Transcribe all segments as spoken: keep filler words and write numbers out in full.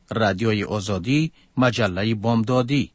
رادیوی آزادی، مجله بامدادی.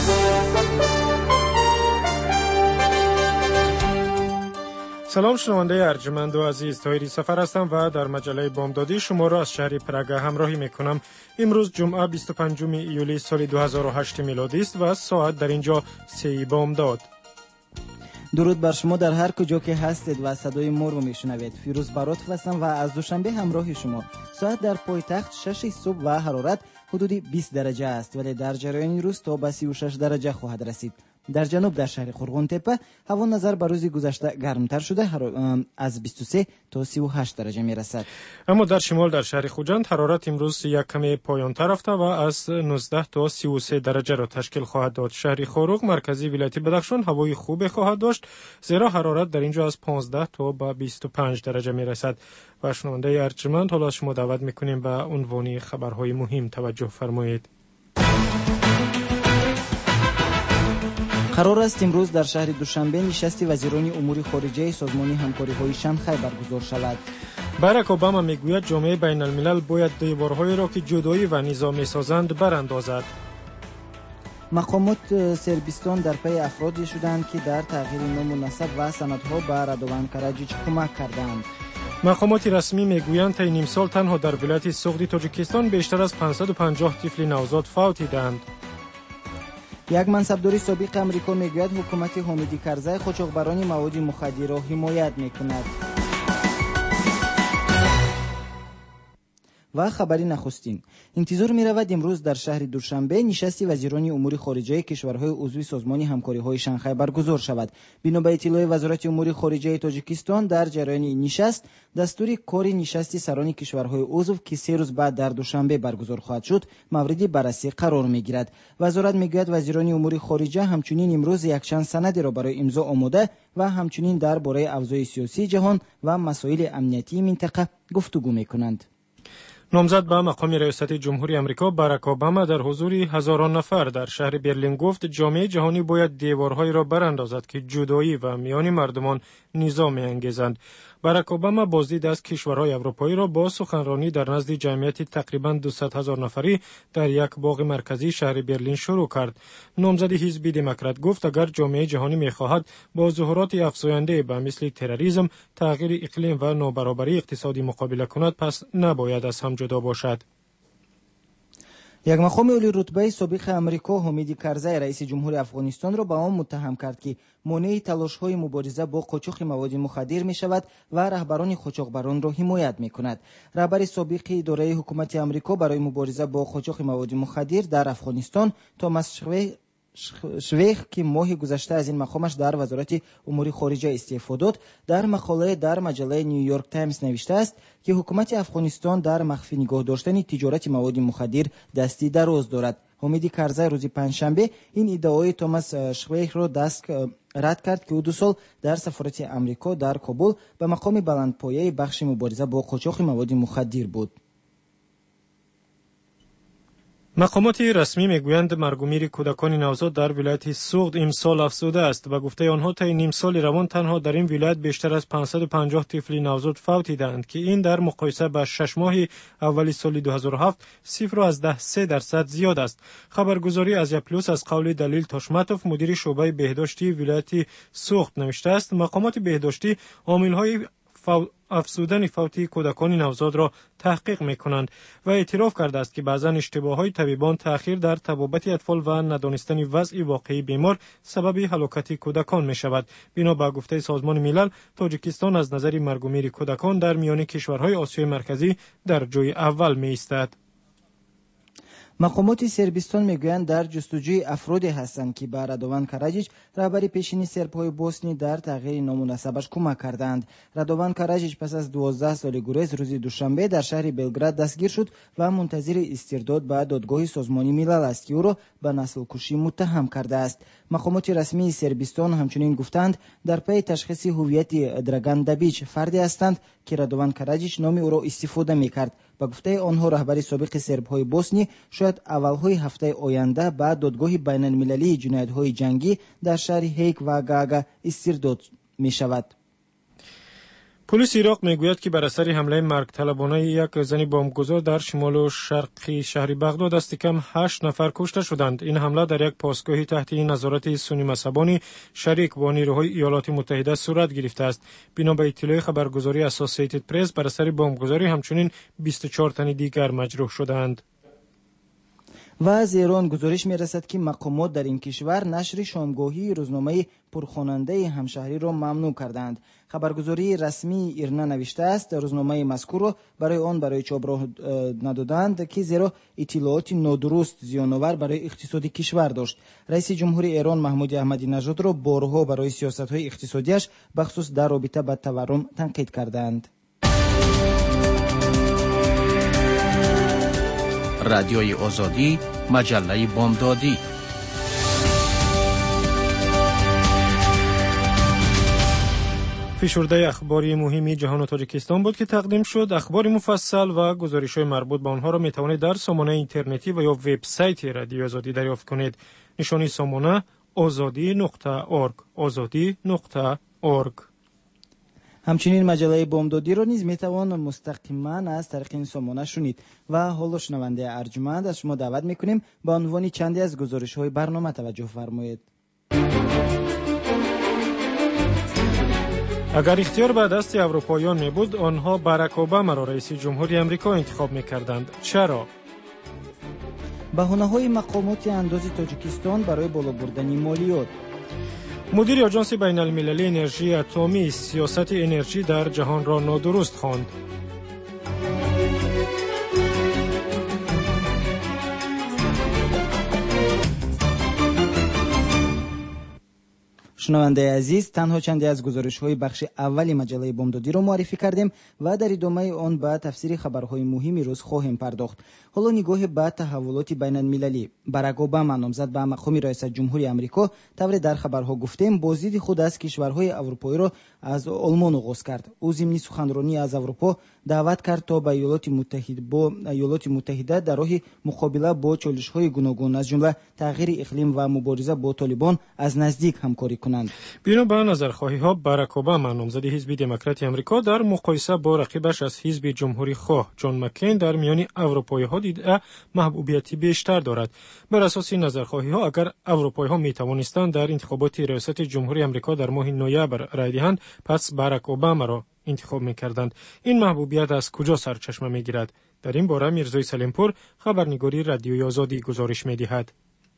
سلام شنونده ارجمند و عزیز، طاهری سفر هستم و در مجله بامدادی شما را از شهر پراگ همراهی میکنم. امروز جمعه بیست و پنجم ایولی سال دو هزار و هشت میلادی است و ساعت در اینجا سه بامداد. درود بر شما در هر کجا که هستید و صدای ما رو میشنوید. فیروز برات هستم و از دوشنبه همراه شما. ساعت در پایتخت شش صبح و حرارت حدود بیست درجه است، ولی در جریان روز تا به سی و شش درجه خواهد رسید. در جنوب در شهر خرغون تپه هوا نظر به روز گذشته گرمتر شده، از بیست و سه تا سی و هشت درجه می رسد. اما در شمال در شهر خوجند حرارت امروز یک کمی پایان‌تر رفته و از نوزده تا سی و سه درجه را تشکیل خواهد داد. شهر خاروق مرکزی ولایت بدخشان هوای خوب خواهد داشت، زیرا حرارت در اینجا از پانزده تا به بیست و پنج درجه می رسد. و شنونده ارجمند، حالا شما دعوت می‌کنیم به عنوان خبرهای مهم توجه فرمایید. قرار است امروز در شهر دوشنبه نشست وزیران امور خارجه سازمان همکاری‌های شانگهای برگزار شود. باراک اوباما میگوید جامعه بین الملل باید دیوارهایی را که جدایی و نظام می‌سازند براندازد. مقامات سربستان در پی افرادی شدند که در تغییر نام و نسب و سندها به رادوان کراجیچ کمک کردند. مقامات رسمی میگویند تا نیم سال تنها در ولایت سوغدی تاجیکستان بیشتر از پانصد و پنجاه طفل نوزاد فوت دیدند. یک منصبداری سابق امریکا میگوید حکومت حامدی کرزی قاچاقبران مواد مخدر را حمایت میکند. و خبری نخستین، انتظار می رود امروز در شهر دوشنبه نشست وزیران امور خارجه کشورهای عضو سازمان همکاری‌های شانگهای برگزار شود. بنا به اطلاع وزارت امور خارجه تاجیکستان، در جریان این نشست دستور کار نشست سران کشورهای عضو که سه روز بعد در دوشنبه برگزار خواهد شد مورد بررسی قرار می گیرد. وزارت میگوید وزیران امور خارجه همچنین امروز یک چند سند را برای امضا آماده و همچنین درباره اوضاع سیاسی جهان و مسائل امنیتی منطقه گفتگو میکنند. نامزد به مقام ریاست جمهوری آمریکا باراک اوباما در حضور هزاران نفر در شهر برلین گفت جامعه جهانی باید دیوارهایی را براندازد که جدایی و میان مردمان نزاع می‌انگیزند. باراک اوباما بازدید از کشورهای اروپایی را با سخنرانی در نزد جمعیت تقریباً دویست هزار نفری در یک باغ مرکزی شهر برلین شروع کرد. نامزد حزب دموکرات گفت اگر جامعه جهانی می‌خواهد با ظاهرات افزاینده به مثل تروریسم، تغییر اقلیم و نابرابری اقتصادی مقابله کند، پس نباید از هم جدا باشد. یک مقام عالی رتبه سابق امریکا حامدی کرزی رئیس جمهور افغانستان را به آن متهم کرد که مانع تلاش‌های مبارزه با قاچاق مواد مخدر می‌شود و رهبران قاچاقبران را حمایت می‌کند. رهبر سابق اداره حکومت امریکا برای مبارزه با قاچاق مواد مخدر در افغانستان توماس شوی شویخ که ماه گذشته از این مقامش در وزارت امور خارجه استعفا داد، در مقاله در مجله نیویورک تایمز نوشته است که حکومت افغانستان در مخفی نگاه داشتن تجارت مواد مخدر دستی دراز دارد. حامدی کرزی روز پنجشنبه این ادعای توماس شویخ را دست رد کرد که او دو سال در سفارت امریکا در کابل به مقام بلندپایه بخش مبارزه با قاچاق مواد مخدر بود. مقامات رسمی میگویند مرگ و میر کودکان نوزاد در ولایت سوغد امسال افزوده است و گفته آنها تا نیم سال روان تنها در این ولایت بیشتر از پانصد و پنجاه طفل نوزاد فوت دیدند که این در مقایسه با شش ماه اول سال دو هزار و هفت صفر از ده و سه درصد زیاد است. خبرگزاری از پلوس از قول دلیل تاشماتوف مدیر شعبه بهداشتی ولایت سوغد نوشته است مقامات بهداشتی عامل‌های افزودن فوتی کودکان نوزاد را تحقیق می‌کنند و اعتراف کرده است که بعضاً اشتباهات طبیبان تأخیر در طبابت اطفال و ندانستن وضع واقعی بیمار سبب هلاکت کودکان می‌شود. بنا به گفته سازمان ملل، تاجیکستان از نظر مرگ و میر کودکان در میان کشورهای آسیای مرکزی در جای اول می‌ایستد. مقامات سربستان میگویند در جستجوی افرادی هستند که به رادوان کراجیچ رهبر پیشین سرب‌های بوسنی در تغییر نام و نسبش کمک کردند. رادوان کراجیچ پس از دوازده سال گریز روز دوشنبه در شهر بلگراد دستگیر شد و منتظر استرداد به دادگاه سازمان ملل است که او را به نسل کشی متهم کرده است. مقامات رسمی سربستان همچنین گفتند در پی تشخیص هویت دراگان دابیچ فردی هستند که رادوان کراجیچ نام او را استفاده می‌کرد. با گفته آنها رهبر سابق سرب‌های بوسنی شاید اولهای هفته آینده به دادگاه بین المللی جنایت‌های جنگی در شهر هیگ و گاگا استرداد می‌شود. پلیس عراق میگوید که بر اثر حمله مرگطلبانه یک زن بمبگذار در شمال و شرقی شهر بغداد دست کم هشت نفر کشته شدند. این حمله در یک پاسگاهی تحت نظارت سنی مذهبانی شریک با نیروهای ایالات متحده صورت گرفته است. بنا به اطلاع خبرگزاری اسوسییتد پرس بر اثر بمبگذاری همچنین بیست و چهار تن دیگر مجروح شدند. و از ایران گزارش می رسد که مقامات در این کشور نشر شامگاهی روزنامه پرخواننده همشهری را ممنوع کردند. خبرگزاری رسمی ایرنا نوشته است روزنامه مذکور را برای آن برای چاپ راه ندادند که زیرا اطلاعات نادرست زیان‌آور برای اقتصاد کشور داشت. رئیس جمهوری ایران محمود احمدی نژاد را بارها برای سیاست‌های اقتصادیش بخصوص در رابطه با تورم تنقید کردند. رادیوی آزادی، مجله بامدادی. فشرده اخباری مهمی جهان و تاجیکستان بود که تقدیم شد. اخبار مفصل و گزارش‌های مربوط به آنها را می‌توانید در سامانه اینترنتی و یا وبسایت رادیو آزادی دریافت کنید. نشانی سامانه آزادی نقطه اورگ آزادی نقطه اورگ. همچنین مجله بامدادی را نیز میتوان مستقیما از طریق این سامانه شنید. و حالا شنونده ارجمند از شما دعوت میکنیم به عنوان چندی از گزارش‌های برنامه توجه فرمایید. اگر اختیار به دست اروپاییان می بود آنها باراک اوباما را رئیس جمهوری آمریکا انتخاب می‌کردند. چرا؟ بهانه‌های مقامات اندوز تاجیکستان برای بالا بردن مالیات. مدیر آژانس بین المللی انرژی اتمی سیاست انرژی در جهان را نادرست خواند. شنونده عزیز، تنها چندی از گزارش‌های بخش اولی مجله بامدادی را معرفی کردیم و در ادامه آن به تفسیر خبرهای مهمی روز خواهیم پرداخت. حالا نگاه به تحولات بین المللی. باراک اوباما نامزد به مقام رئیس جمهوری آمریکا طور در خبرها گفتیم بازدید خود از کشورهای اروپایی را از آلمان آغاز کرد. او ضمن سخنرانی از اروپا دعوت کرد تا به ایالات متحده با ایالات متحده در راه مقابله با چالش‌های گوناگون از جمله تغییر اقلیم و مبارزه با طالبان از نزدیک همکاری کنند. بنا به نظرخواهی‌ها باراک اوباما نامزد حزب دموکرات آمریکا در مقایسه با رقیبش از حزب جمهوری خواه جان مکین در میان اروپایی‌ها دیده محبوبیتی بیشتر دارد. بر اساس نظرخواهی‌ها اگر اروپایی‌ها می‌توانستند در انتخابات ریاست جمهوری آمریکا در ماه نوامبر رای دهند پس باراک اوباما را انتخاب می‌کردند. این محبوبیت از کجا سرچشمه می‌گیرد؟ در این باره میرزای سلیمپور خبرنگاری رادیوی آزادی گزارش می‌دهد.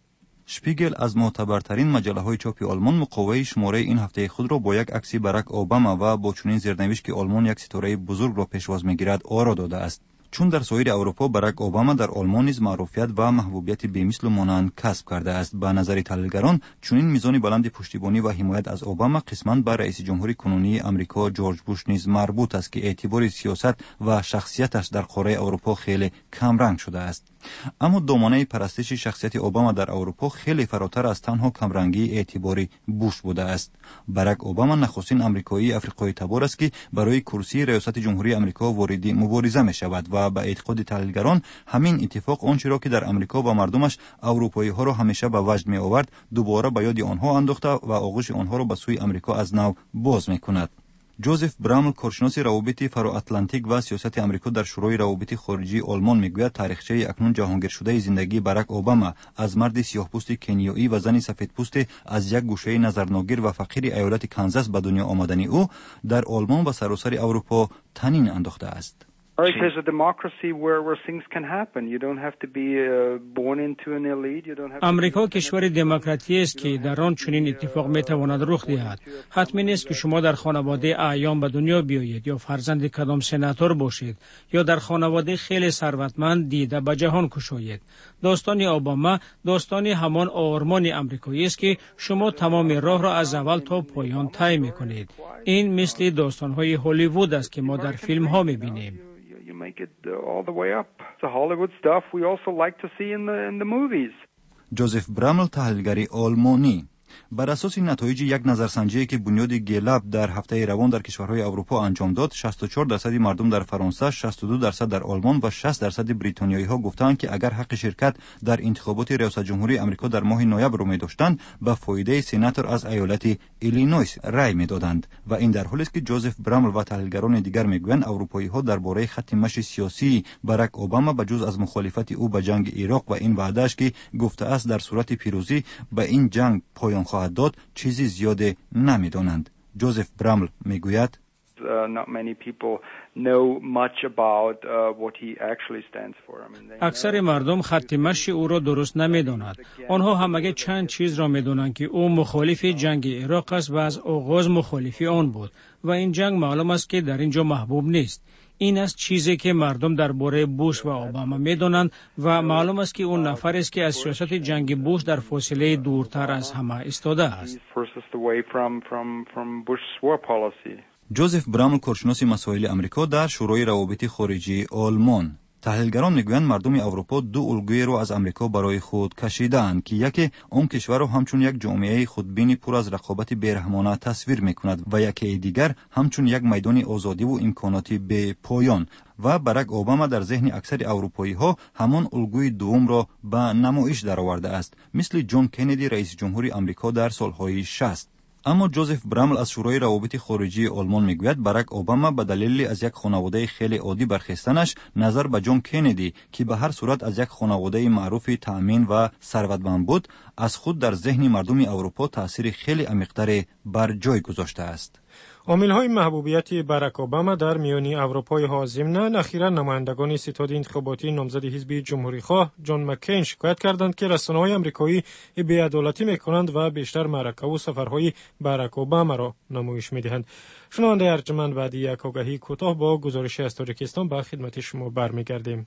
شپیگل از معتبرترین مجله‌های چاپی آلمان مقاومه شماره این هفته خود را با یک عکس باراک اوباما و با چنین زیرنوشت که آلمان یک ستاره بزرگ را پیشواز می‌گیرد آرا داده است. چون در سایر اروپا باراک اوباما در آلمان نیز معروفیت و محبوبیت بی‌مثل و مانند کسب کرده است. به نظر تحلیلگران چنین میزان بلند پشتیبانی و حمایت از اوباما قسماً به رئیس جمهوری کنونی آمریکا جورج بوش نیز مربوط است که اعتبار سیاست و شخصیتش در قاره اروپا خیلی کم رنگ شده است. اما دامنه پرستش شخصیت اوباما در اروپا خیلی فراتر از تنها کمرنگی اعتباری بوش بوده است. باراک اوباما نخستین آمریکایی افریقایی تبار است که برای کرسی ریاست جمهوری آمریکا وارد مبارزه می شود و به اعتقاد تحلیلگران همین اتفاق آنچه را که در آمریکا و مردمش اروپایی ها را همیشه به وجد می آورد دوباره به یاد آنها انداخته و آغوش آنها را به سوی آمریکا از نو باز می کند. جوزف برامل کارشناس روابط فرااتلانتیک و سیاست آمریکا در شورای روابط خارجی آلمان میگوید تاریخچه اکنون جهانگیر شده زندگی باراک اوباما از مرد سیاه‌پوست کنیایی و زن سفیدپوست از یک گوشه نظرناگیر و فقیر ایالت کانزاس به دنیا آمدنی او در آلمان و سراسر اروپا طنین انداخته است. America is a democracy where where things can happen. You don't have to be uh, born into an elite. You don't have. امریکا کشور دموکراتی است که در آن چنین اتفاق میتواند رخ دهد. حتمی نیست که شما در خانواده اعیان به دنیا بیایید یا فرزند کدام سناتور باشید یا در خانواده خیلی ثروتمند دیده به جهان کشایید. داستان اوباما داستان همان آرمان امریکایی است که شما تمام راه را از اول تا پایان طی میکنید. این مثل داستان‌های هالیوود است که ما در فیلم‌ها می‌بینیم. You make it uh, all the way up. The Hollywood stuff we also like to see in the in the movies. جوزف برامل تحلیلگری آلمانی. بر اساس نتایج یک نظرسنجی که بنیاد گلاب در هفته روان در کشورهای اروپا انجام داد، شصت و چهار درصد مردم در فرانسه، شصت و دو درصد در آلمان و شصت درصد بریتانیایی‌ها گفتند که اگر حق شرکت در انتخابات ریاست جمهوری آمریکا در ماه نوامبر رو می‌داشتند، به فایده سناتور از ایالت ایلینویس رأی می‌دادند. و این در حالی است که جوزف برامل و تحلیلگران دیگر می‌گویند اروپایی‌ها درباره خط مشی سیاسی باراک اوباما به جز از مخالفت او به جنگ عراق و این وعده‌اش که گفته است در صورت پیروزی به این جنگ پایان خواهد داد، چیزی زیاده نمی‌دانند. جوزف برامل می‌گوید Uh, not many people know much about uh, what he actually stands for. I mean, اکثر مردم خط مشی او را درست نمی‌دانند. آنها همگی چند چیز را می‌دانند که او مخالف جنگ عراق است و از آغاز مخالف آن بود و این جنگ معلوم است که در اینجا محبوب نیست. این است چیزی که مردم درباره بوش و اوباما می‌دانند و معلوم است که اون نفر است که از سیاست جنگ بوش در فاصله دورتر از همه ایستاده است. جوزف برامل، کارشناس مسائل امریکا در شورای روابط خارجی آلمان: تحلیلگران میگویند مردم اروپا دو الگوی را از امریکا برای خود کشیدند که یکی آن کشور را همچون یک جامعه خودبین پر از رقابت بیرحمانه تصویر میکند و یکی دیگر همچون یک میدان آزادی و امکانات بی پایان. و باراک اوباما در ذهن اکثر اروپایی ها همان الگوی دوم را به نمایش درآورده است، مثل جان کندی رئیس جمهور امریکا در سالهای شصت. اما جوزف برامل از شورای روابط خارجی آلمان میگوید باراک اوباما به دلیل از یک خانواده خیلی عادی برخاستنش نظر به جان کندی که به هر صورت از یک خانواده معروف تأمین و ثروتمند بود، از خود در ذهن مردم اروپا تأثیر خیلی عمیق‌تر بر جای گذاشته است. عامل‌های محبوبیت باراک اوباما در میان اروپای ها ضمناً اخیراً نمایندگان ستاد انتخاباتی نامزد حزب جمهوری‌خواه جان مکین شکایت کردند که رسانه‌های آمریکایی بی‌عدالتی می‌کنند و بیشتر معرکه و سفرهای باراک اوباما را نمایش می‌دهند. شنونده ارجمند، بعد یک آگهی کوتاه با گزارش از تاجیکستان به خدمت شما برمیگردیم.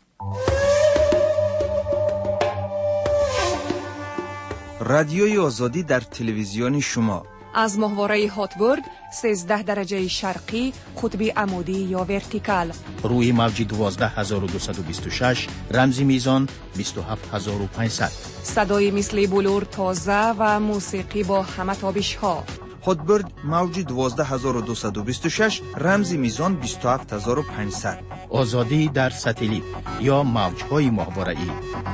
رادیوی آزادی در تلویزیون شما از ماهواره هاتبورد سیزده درجه شرقی قطب عمودی یا ورتیکال، روی موج دوازده هزار و دویست و بیست و شش رمزی میزان بیست و هفت هزار و پانصد، صدای مثل بلور تازه و موسیقی با همه تابش ها. هاتبورد موج دوازده هزار و دویست و بیست و شش رمزی میزان بیست و هفت هزار و پانصد. آزادی در ساتلیت یا موج‌های ماهواره‌ای.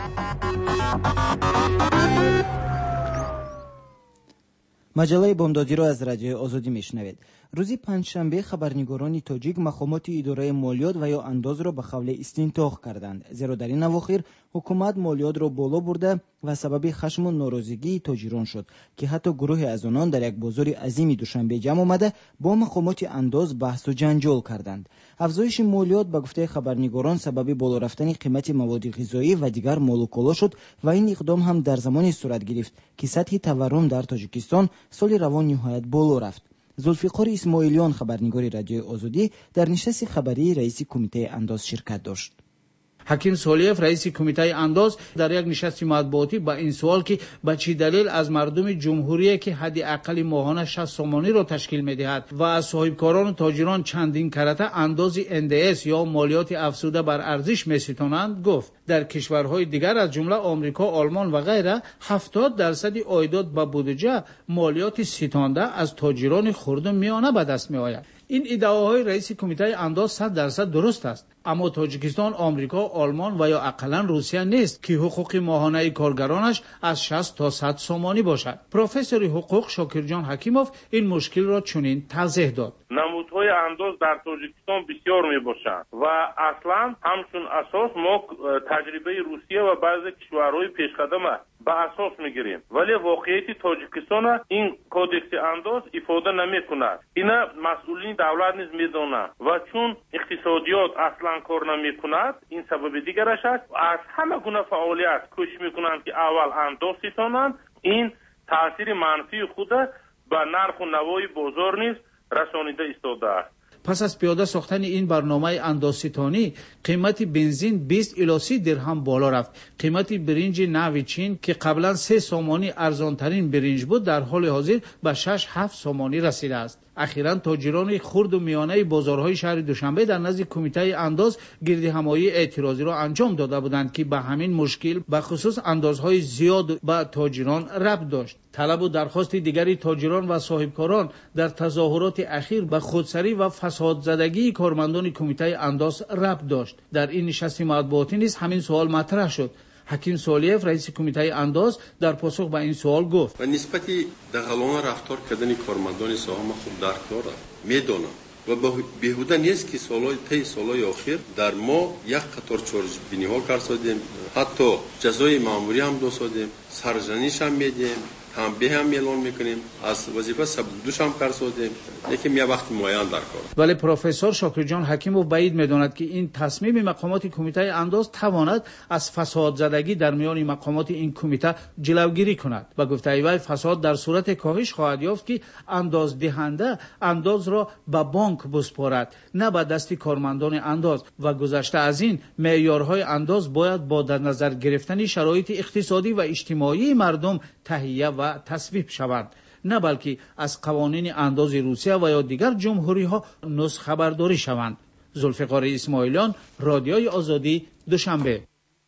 مجله بامدادی را از رادیو آزادی میشنوید. روزی پنجشنبه خبرنگاران تاجیک مقامات اداره مالیات و یا انداز را به خول استنتاق کردند، زیرا در این اواخر حکومت مالیات را بالا برده و سبب خشم و ناراضگی تاجران شد که حتی گروه از آنان در یک بازار عظیم دوشنبه جمع آمده با مقامات انداز بحث و جنجال کردند. افزایش مالیات به گفته خبرنگاران سبب بالا رفتن قیمت مواد غذایی و دیگر مال و کالا شد و این اقدام هم در زمانی صورت گرفت که سطح تورم در تاجیکستان سال روان نهایت بالا رفت. زلفیقار اسماعیلیان، خبرنگار رادیو آزادی، در نشست خبری رئیس کمیته انداز شرکت داشت. حکیم سالیف رئیس کمیته انداز در یک نشست مطبوعاتی با این سوال که به چه دلیل از مردم جمهوری که حد اقل ماهانه شصت سومانی را تشکیل می‌دهد و از صاحبکاران و تاجران چندین کرته انداز ان دی اس یا مالیات افزوده بر ارزش می‌ستانند، گفت در کشورهای دیگر از جمله آمریکا، آلمان و غیره هفتاد درصد عایدات به بودجه مالیات ستانده از تاجران خرد و میانه به دست می‌آید. این ادعاهای رئیس کمیته انداز صد درصد درست است، اما تاجیکستان آمریکا، آلمان و یا اقلا روسیه نیست که حقوق ماهانه کارگرانش از شصت تا صد سومانی باشد. پروفسور حقوق شاکرجان حکیموف این مشکل را چنین توضیح داد: نمودهای انداز در تاجیکستان بسیار می باشند و اصلا همچون اساس ما تجربه روسیه و بعضی کشورهای پیشقدم به اساس میگیریم، ولی واقعیت تاجیکستان این کودکس انداز ifade نمی کند. اینا مسئولین دولت نیز میدونند و چون اقتصادیات اصلا کار نمی کند، این سبب دیگرش است. از همه گونه فعالیت کوشش میکنند که اول انداز ستانند. این تاثیر منفی خود به نرخ و نوای بازار نیز رسانیده ایستاده است. پس از پیاده ساختن این برنامه اندازه‌ستانی، قیمت بنزین بیست الی سی درهم بالا رفت. قیمت برنج نو چین که قبلا سه سومانی ارزانترین برنج بود، در حال حاضر به شش هفت سومانی رسیده است. اخیراً تاجران خرد و میانه بازارهای شهر دوشنبه در نزد کمیته انداز گردهمایی اعتراضی را انجام داده بودند که به همین مشکل به خصوص اندازهای زیاد به تاجران ربط داشت. طلب و درخواست دیگری تاجران و صاحبکاران در تظاهرات اخیر به خودسری و فساد زدگی کارمندان کمیته انداز ربط داشت. در این نشست مطبوعاتی نیز همین سوال مطرح شد. حکیم سالیف رئیس کمیته انداز در پاسخ به این سوال گفت: و نسبت دغلانه رفتار کردن کارمندان ساحه ما خوب درک دارم، میدونم و بیهوده نیست که سالهای طی سالهای آخر در ما یک قطار چارجبینی ها کرد، حتی جزای ماموری هم دادیم، سرزنش هم میدیم، تنبیه هم اعلان میکنیم، از وظیفه سبودوش هم کرسادیم، یکم یه وقت معین در کار. ولی پروفسور شاکرجان حکیموف بعید میداند که این تصمیم مقامات کمیته انداز تواند از فساد زدگی در میان مقامات این کمیته جلوگیری کند. و گفته وی فساد در صورت کاهش خواهد یافت که انداز دهنده انداز را به بانک بسپارد، نه به دست کارمندان انداز. و گذشته از این معیارهای انداز باید با در نظر گرفتن شرایط اقتصادی و اجتماعی مردم تهیه و تصویب شوند، نه بلکه از قوانین انداز روسیه و یا دیگر جمهوری ها نسخ خبرداری شوند. ذوالفقار اسماعیلیان، رادیوی آزادی، دوشنبه.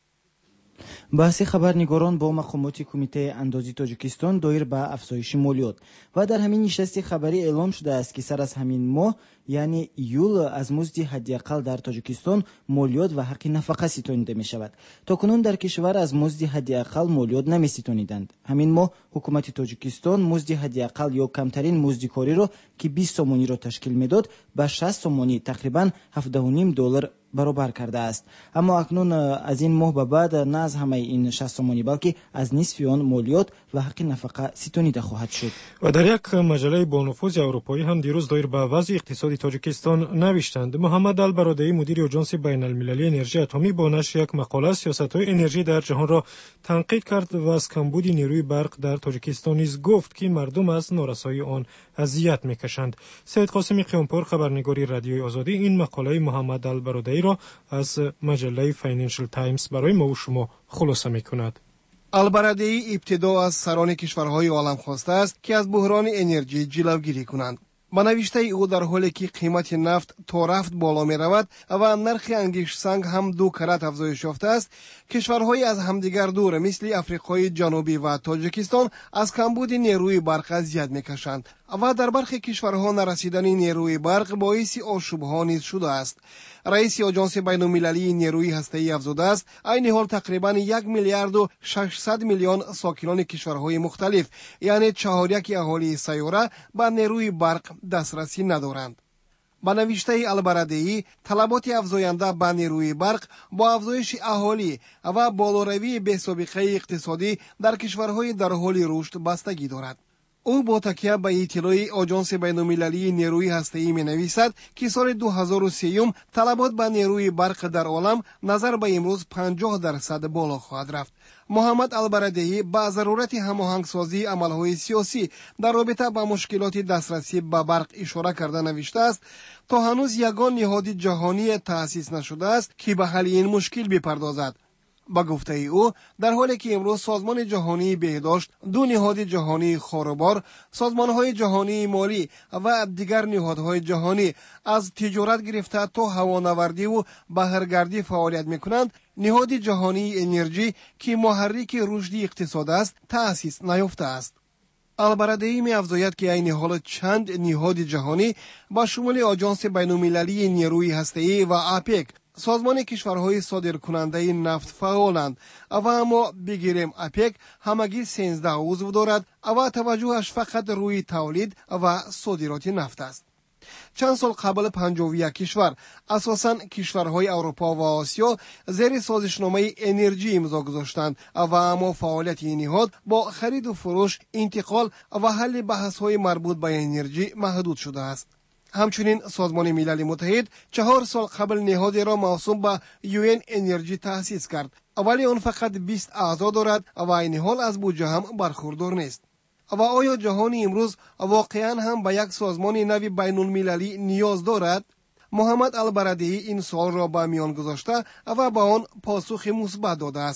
بحث خبرنگاران با مقامات کمیته اندازی تاجیکستان دایر به افزایش مالیات و در همین نشست خبری اعلام شده است که سر از همین ماه یعنی ایول از مزد حداقل در تاجیکستان مالیات و حق نفقه ستانیده می شود. تاکنون در کشور از مزد حداقل مالیات نمی ستانیدند. همین ماه حکومت تاجیکستان مزد حداقل یا کمترین مزد کاری را که بیست سومانی را تشکیل میداد به شصت سومانی تقریبا هفده و نیم دلار برابر کرده است. اما اکنون از این ماه به بعد نه از همه این شصت سومانی بلکه از نصف آن مالیات و حق نفقه ستانیده خواهد شد. و در یک مجله با نفوذ اروپایی هم دیروز دایر به وضع اقتصادی تاجیکستان نوشتند. محمد البرادعی مدیر آژانس بین المللی انرژی اتمی با نشر یک مقاله سیاست‌های انرژی در جهان را تنقید کرد و از کمبود نیروی برق در تاجیکستان نیز گفت که مردم از نارسایی آن اذیت می‌کشند. سید قاسمی قیامپور خبرنگاری رادیوی آزادی این مقاله محمد البرادعی را از مجله فاینانشل تایمز برای ما و شما خلاصه می‌کند. البرادعی ابتدا از سران کشورهای عالم خواسته است که از بحران انرژی جلوگیری کنند. با نوشته او در حالی که قیمت نفت تا رفت بالا می رود و نرخ انگشت سنگ هم دو کرات افزایش یافته است، کشورهای از همدیگر دور مثل افریقای جنوبی و تاجیکستان از کمبود نیروی برق اذیت می‌کشند و در برخی کشورها نرسیدن نیروی برق باعث آشوب‌ها نیز شده است. رئیس آژانس بین‌المللی نیروی هسته‌ای افزوده است عین حال تقریباً یک میلیارد و ششصد میلیون ساکنان کشورهای مختلف یعنی چهار یک اهالی سیاره به نیروی برق دسترسی ندارند. با نوشته البرادعی طلبات افزاینده به نیروی برق با افزایش اهالی و بالاروی بی‌سابقه اقتصادی در کشورهای در حال رشد بستگی دارد. او با تکیه به اطلاع آژانس بین‌المللی نیروی هسته‌ای می‌نویسد که سال دو هزار و سه طلبات به نیروی برق در عالم نظر به امروز پنجاه درصد بالا خواهد رفت. محمد البرادعی با ضرورت هماهنگسازی عملهای سیاسی در رابطه با مشکلات دسترسی به برق اشاره کرده نوشته است تا هنوز یگان نهاد جهانی تأسیس نشده است که به حل این مشکل بپردازد. با گفته او در حالی که امروز سازمان جهانی بهداشت، دو نهاد جهانی خاروبار، سازمان‌های جهانی مالی و دیگر نهادهای جهانی از تجارت گرفته تا هوانوردی و بحرگردی فعالیت می‌کنند، نهاد جهانی انرژی که محرک رشد اقتصاد است تأسیس نیافته است. البرادعی می‌افزاید که این حال چند نهاد جهانی با شمول آژانس بین‌المللی نیروی هسته‌ای و آپک سازمان کشورهای صادرکننده نفت فعالند و اما بگیریم آپک همگی سیزده عضو دارد و توجهش فقط روی تولید و صادرات نفت است. چند سال قبل پنجاه و یک کشور اساساً کشورهای اروپا و آسیا زیر سازشنامه انرژی امضا گذاشتند و اما فعالیت این نهاد با خرید و فروش، انتقال و حل بحث‌های مربوط به انرژی محدود شده است. همچنین سازمان ملل متحد چهار سال قبل نهادی را موسوم به یو ان انرژی تأسیس کرد، ولی آن فقط بیست اعضا دارد و این حال از بودجه هم برخوردار نیست. و آیا جهان امروز واقعا هم به یک سازمان نوی بین المللی نیاز دارد؟ محمد البرادعی این سوال را به میان گذاشته و با آن پاسخ مثبت داده است.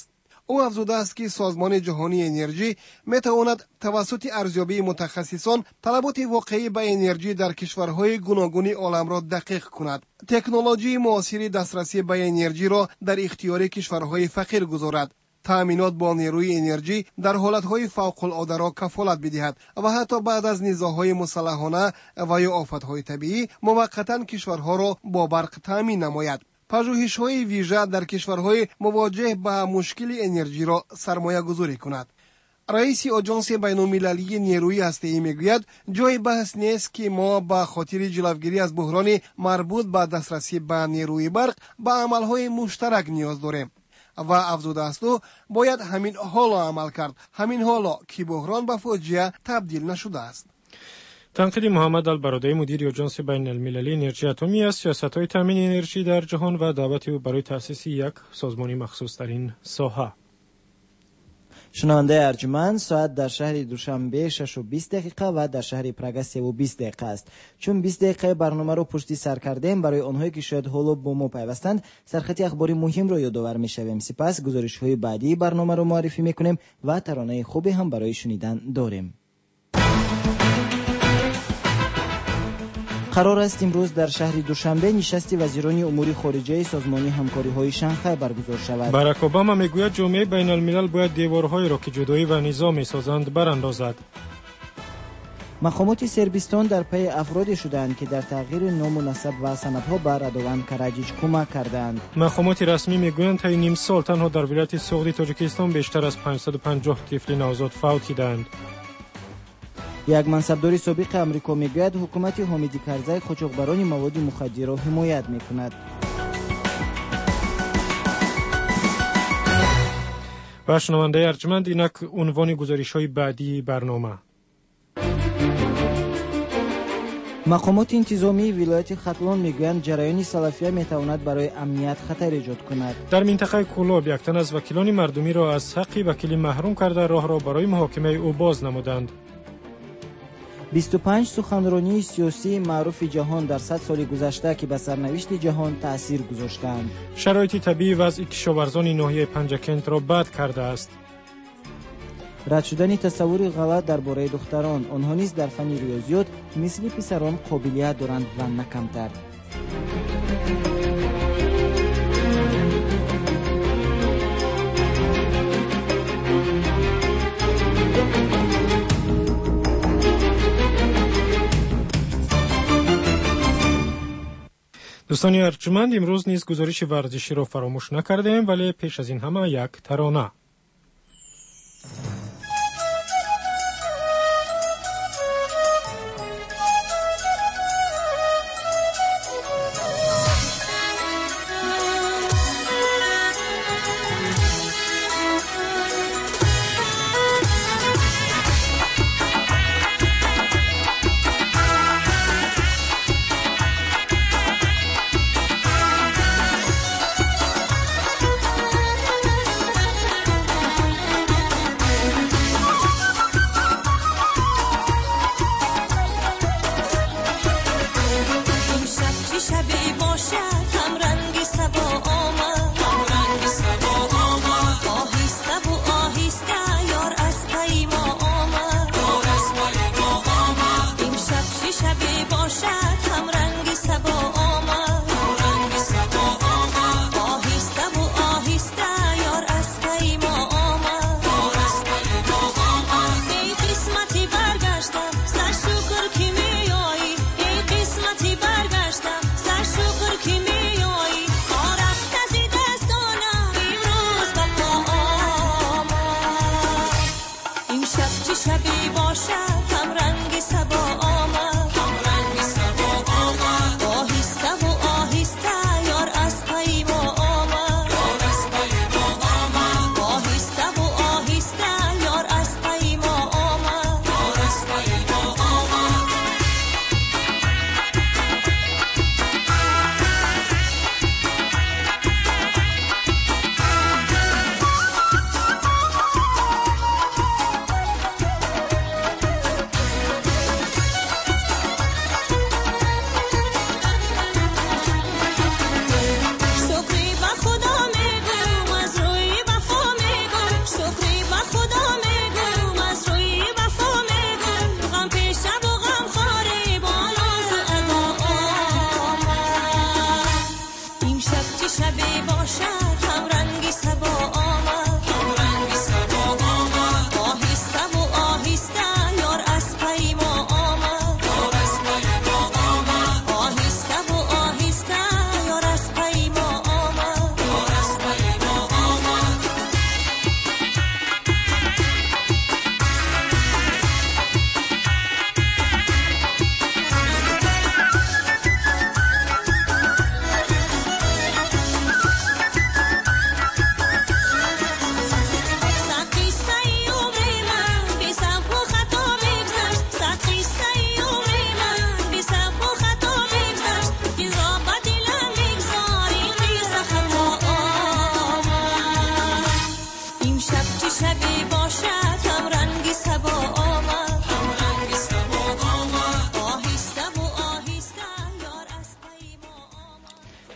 او افزوده است که سازمان جهانی انرژی میتواند توسط ارزیابی متخصصان طلبات واقعی به انرژی در کشورهای گوناگون عالم را دقیق کند. تکنولوژی معاصر دسترسی به انرژی را در اختیار کشورهای فقیر گذارد. تأمینات با نیروی انرژی در حالتهای فوق العاده را کفالت بدهد و حتی بعد از نزاعهای مسلحانه و یا آفتهای طبیعی موقتا کشورها را با برق تأمین نماید. پژوهش‌های ویژه در کشورهای مواجه به مشکل انرژی را سرمایه گذاری کند. رئیس آژانس بین‌المللی نیروی هسته‌ای میگوید جای بحث نیست که ما به خاطر جلوگیری از بحران مربوط به دسترسی به نیروی برق به عملهای مشترک نیاز داریم. و افزوده است و باید همین حالا عمل کرد، همین حالا که بحران به فاجعه تبدیل نشده است. تنقید محمد البرادعی مدیر آژانس بین المللی انرژی اتمی از سیاست‌های تامین انرژی در جهان و دعوت او برای تأسیس یک سازمان مخصوص در این ساحه. شنونده ارجمند، ساعت در شهر دوشنبه شش و بیست دقیقه و در شهر پراگ سه و بیست دقیقه است. چون بیست دقیقه برنامه رو پشتی سر کردیم، برای آنهایی که شاید حالا با ما پیوستند سرخط اخباری مهم رو یادآور می‌شویم. سپس گزارش‌های بعدی برنامه رو معرفی می‌کنیم و ترانه خوبی هم برای شنیدن داریم. قرار است امروز در شهر دوشنبه نشست وزیران امور خارجه سازمان همکاری‌های شانگهای برگزار شود. باراک اوباما میگوید جامعه بین الملل باید دیوارهایی را که جدایی و نظام می‌سازند براندازد. مقامات سربستان در پی افرادی شدند که در تغییر نام و نسب و سندها بر ردوان کراجیچ کمک کردند. مقامات رسمی میگویند تا نیم سال تنها در ولایت سوغدی تاجیکستان بیشتر از پانصد و پنجاه طفل نوزاد فوت دیدند. یک منصبدار سابق امریکا میگوید حکومت حامد کرزی قاچاقبران مواد مخدر را حمایت میکند. و شنونده ارجمند، اینک عنوان گزارش‌های بعدی برنامه. مقامات انتظامی ولایت ختلان میگویند جریان سلفیه میتواند برای امنیت خطر ایجاد کند. در منطقه کولاب یک تن از وکیلان مردمی را از حق وکیلی محروم کرده راه را برای محاکمه او باز نمودند. بیست و پنج سخنرانی سیاسی معروف جهان در صد سال گذشته که به سرنوشت جهان تأثیر گذاشتند. شرایط طبیعی وضع کشاورزان ناحیه پنجکنت را بد کرده است. رد شدن تصور غلط درباره دختران، آنها نیز در فن ریاضیات مثل پسران قابلیت دارند و نه کمتر. دوستان ارجمند، امروز نیز گزارش ورزشی را فراموش نکردیم، ولی پیش از این همه یک ترانه.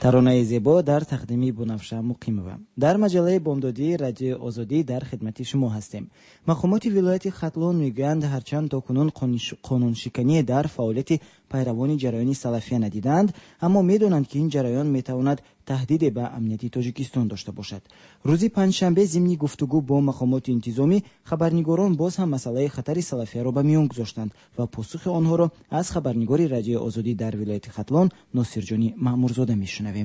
таронаи зебо дар тақдими Бунавша Муқимова. дар маҷалаи бомдодии радиои озодӣ дар хидмати шумо ҳастем. мақомоти вилояти Хатлон мегӯянд ҳарчанд то кунун қонуншиканӣ дар фаъолияти пайравони ҷараёни салафия надиданд, аммо медонанд ки ин ҷараён метавонад таҳдиде ба амнияти Тоҷикистон дошта бошад. рӯзи панҷшанбе зимни гуфтугӯ бо мақомоти интизомӣ хабарнигорон боз ҳам масъалаи хатари салафияро ба миён гузоштанд ва посухи онҳоро аз хабарнигори радиои озодӣ дар вилояти Хатлон Носирҷонӣ Маъмурзода мешунавем.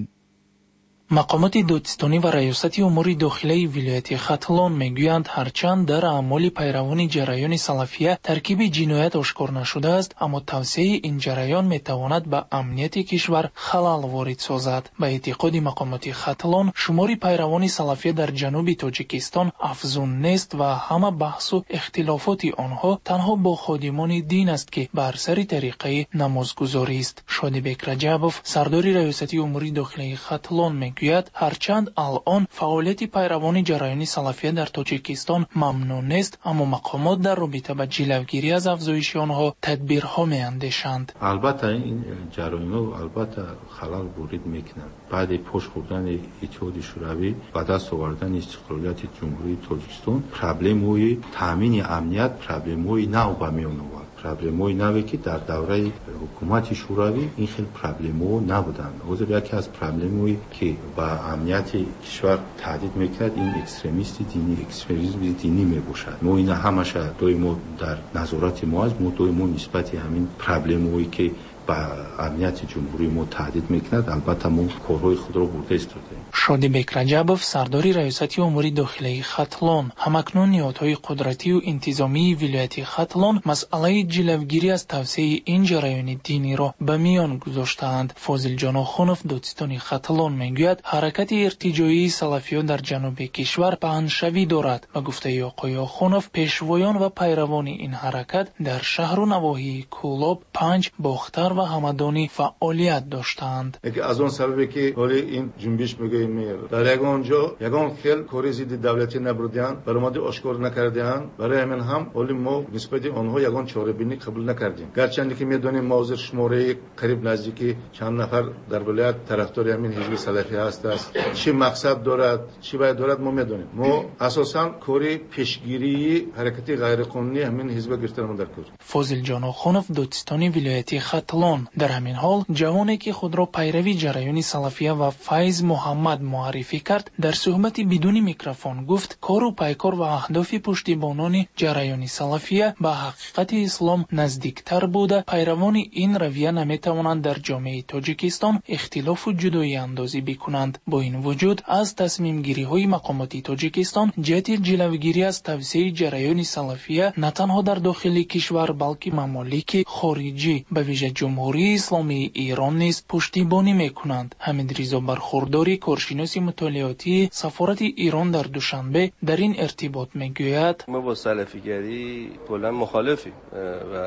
мақомоти додистонӣ ва раёсати умури дохилаи вилояти Хатлон мегӯянд ҳарчанд дар аъмоли пайравони ҷараёни салафия таркиби ҷиноят ошкор нашудааст, аммо тавсеяи ин ҷараён метавонад ба амнияти кишвар халал ворид созад. ба эътиқоди мақомоти Хатлон шумори пайравони салафия дар ҷануби Тоҷикистон афзун нест ва ҳама баҳсу ихтилофоти онҳо танҳо бо ходимони дин аст ки бар сари тариқаи намозгузорист. Шодибек Раҷабов, сардори раёсати умури дохилаи Хатлон, гӯяд ҳарчанд алон фаъолияти пайравони ҷараёни салафия дар Тоҷикистон мамнӯъ нест, аммо мақомот дар робита ба ҷилавгирӣ аз афзоиши онҳо тадбирҳо меандешанд. албатта ин ҷароимҳо албатта халал ворид мекунанд. баъди пош хӯрдани иттиҳоди шӯравӣ ба даст овардани истиқлолияти ҷумҳурии Тоҷикистон проблемаи таъмини амният проблемаи нав ба меён овард. проблемаи наве ки дар давраи ҳукумати шӯравӣ ин хел проблемаҳо набуданд. ҳозир яке аз проблемаҳое ки ба амнияти кишвар таҳдид мекунад ин экстремисти динӣ экстремизми динӣ мебошад. мо ина ҳамаша доимо дар назорати мо аст. мо доимо нисбати ҳамин проблемаҳое ки ба амнияти ҷумҳурии мо таҳдид мекунад албатта мо корҳои худро бурда истодаем. Шодибек Раҷабов, сардори раёсати умури дохилаи Хатлон, ҳамакнун ниҳодҳои қудратию интизомии вилояти Хатлон масъалаи ҷилавгирӣ аз тавсеяи ин ҷараёни диниро ба миён гузоштаанд. Фозилҷон Охунов, додистони Хатлон, мегӯяд ҳаракати иртиҷоии салафиё дар ҷануби кишвар паҳншавӣ дорад. Ба гуфтаи оқои Охунов, пешвоён ва пайравони ин ҳаракат дар шаҳру навоҳии Кӯлоб, Панҷ, Бохтар ва Ҳамадонӣ фаъолият доштаанд. аз он сабабе ки ҳоли ин ҷунбиш мегӯем дар ягон ҷо ягон хел кори зидди давлатӣ набурдианд, баромади ошкор накардианд. барои ҳамин ҳам ҳоли мо нисбати онҳо ягон чорабинӣ қабул накардем. гарчанде ки медонем мо ҳозир шумораи қариб наздики чанд нафар дар вилоят тарафдори ҳамин ҳизби салафӣ ҳастааст. чӣ мақсад дорад, чӣ бояд дорад мо медонем. мо асосан кори пешгирии ҳаракати ғайриқонунии ҳамин ҳизба гирифтаро дар кор. Фозилҷон Охунов, додистони вилояти Хатлон, дар ҳамин ҳол ҷавоне ки худро пайрави ҷараёни салафия ва Файз Муҳаммад муаррифӣ кард, дар суҳбати бидуни микрофон гуфт кору пайкор ва аҳдофи пуштибонони ҷараёни салафия ба ҳақиқати ислом наздиктар буда, пайравони ин равия наметавонанд дар ҷомеаи Тоҷикистон ихтилофу ҷудоиандозӣ бикунанд. бо ин вуҷуд аз тасмимгириҳои мақомоти Тоҷикистон ҷиҳати ҷилавгирӣ аз тавсеяи ҷараёни салафия на танҳо дар дохили кишвар балки мамолики хориҷӣ ба виҷа ҷумҳурии исломии Ирон низ пуштибонӣ мекунанд. Ҳамидризо Бархурдори, коршиноси мутолиётии сафорати Ирон дар Душанбе, дар ин иртибот мегӯяд: мо бо салафигарӣ куллан мухолифим ва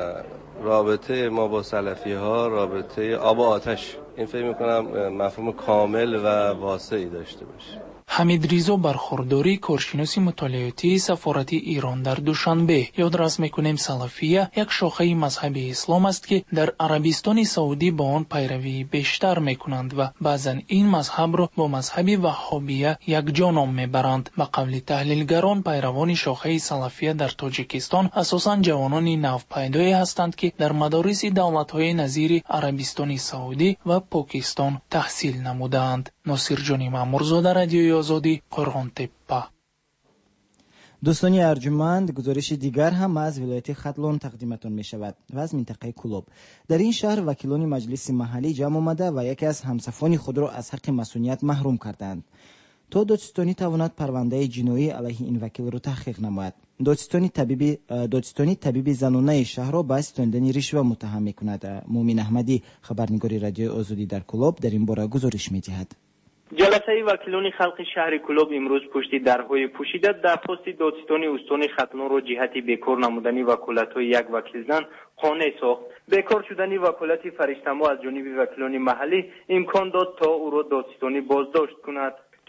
رابطه ما با سلفی ها رابطه آب و آتش این فکر میکنم مفهوم کامل و واسعی داشته باشه. ҳамидризо Бархурдори, коршиноси мутолиётии сафорати Ирон дар Душанбе: ёдрас мекунем салафия як шохаи мазҳаби ислом аст ки дар Арабистони Саудӣ ба он пайравии бештар мекунанд ва баъзан ин мазҳабро бо мазҳаби ваҳҳобия якҷо ном мебаранд. ба қавли таҳлилгарон, пайравони шохаи салафия дар Тоҷикистон асосан ҷавонони навпайдое ҳастанд ки дар мадориси давлатҳои назири Арабистони Саудӣ ва Покистон таҳсил намудаанд. Носирҷонӣ Маъмурзода, радиои Озодӣ, Қо'рғонтеппа. дӯстони арҷуманд, гузориши дигар ҳам аз вилояти Хатлон тақдиматон мешавад ва аз минтақаи Кӯлоб. дар ин шаҳр вакилони маҷлиси маҳаллӣ ҷамъ омада ва яке аз ҳамсафони худро аз ҳаққи масуният маҳрум карданд, то додистонӣ тавонад парвандаи ҷиноӣ алайҳи ин вакилро таҳқиқ намояд. додистони табиби додистони табиби занонаи шаҳрро ба ситонидани ришва муттаҳам мекунад. Муъмин Аҳмадӣ, хабарнигори радиои Озодӣ дар Кӯлоб, дар ин бора гузориш медиҳад. ҷаласаи вакилони халқи шаҳри Кӯлоб имрӯз пушти дарҳои пӯшида дархости додистони устони Хатлонро ҷиҳати бекор намудани ваколатҳои як вакилзан қонеъ сохт. бекор шудани ваколати фариштамо аз ҷониби вакилони маҳаллӣ имкон дод то ӯро додистонӣ боздошт кунад.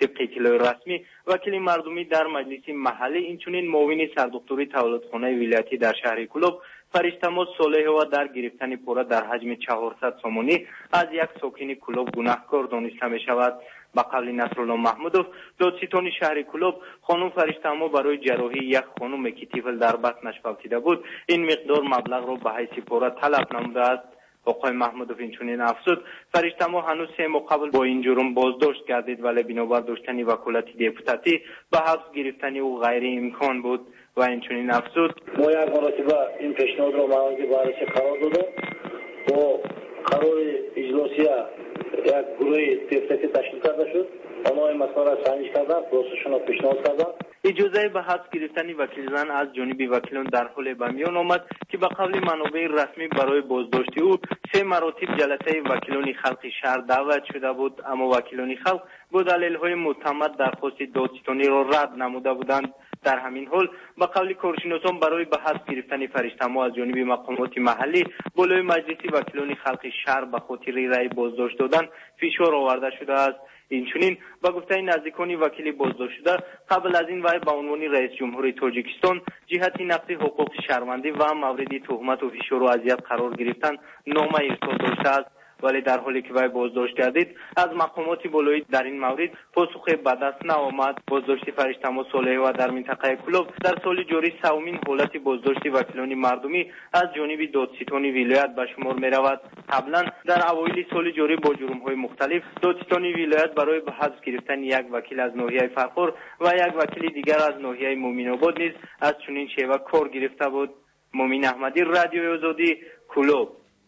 طبق اطلاع رسمی وکیل مردمی در مجلس محلی اینچنین معاون سردکتری تولدخانه ولایتی در شهر کلوب فرشتمو صالح و در گرفتن پوره در حجم چهارصد سومانی از یک ساکن کلوب گناهکار دانسته می شود. با قول نصرالله محمودوف دادستان شهر کلوب خانم فرشتمو برای جراحی یک خانم که طفل در بطنش فوتیده بود این مقدار مبلغ را به حیث پوره طلب نموده است. آقای محمودوف اینچنین افزود فرشتمو هنوز سه ماه قبل با این جرم بازداشت گردید ولی بنابر داشتن وکالت دپوتاتی به حبس گرفتن او غیر امکان بود و اینچنین افزود ما یک مرتبه این پیشنهاد را مورد بررسی قرار دادیم با قرار اجلاسی یک گروه دپوتاتی تشکیل کرده شد. آنها این مسئله را سنجش کردند، پروسشون را پیشنهاد کردند. اجازه به حبس گرفتن وکیل زن از جانب وکیلان در حال به میان آمد که به قول منابع رسمی برای بازداشت او سه مراتب جلسه وکیلان خلق شهر دعوت شده بود، اما وکیلان خلق با دلایل‌های معتمد درخواست دادستانی را رد نموده بودند. در همین حال به قول کارشناسان برای به حبس گرفتن فرشتمو از جانب مقامات محلی بالای مجلس وکیلان خلق شهر به خاطر رأی بازداشت دادن فشار آورده شده است. اینچنین با گفته نزدیکان وکیل بازداشت شده قبل از این وی به عنوان رئیس جمهور تاجیکستان جهت نقض حقوق شهروندی و مورد تهمت و فشار و اذیت قرار گرفتن نامه ارسال داشته است، ولی در حالی که وی بازداشت گردید از مقامات بالایی در این مورد پاسخ به دست نآمد. بازداشت فرشتمو صالح و در منطقه کلوب در سال جاری سومین حالت بازداشت وکیلان مردمی از جانب دادستان ولایت به شمار می رود. قبلا در اوایل سال جاری با جرم‌های مختلف دادستان ولایت برای به حبس گرفتن یک وکیل از ناحیه فرخار و یک وکیل دیگر از ناحیه مومن آباد نیز از چنین شیوه کار گرفته بود. مومن احمدی، رادیو آزادی، کلوب.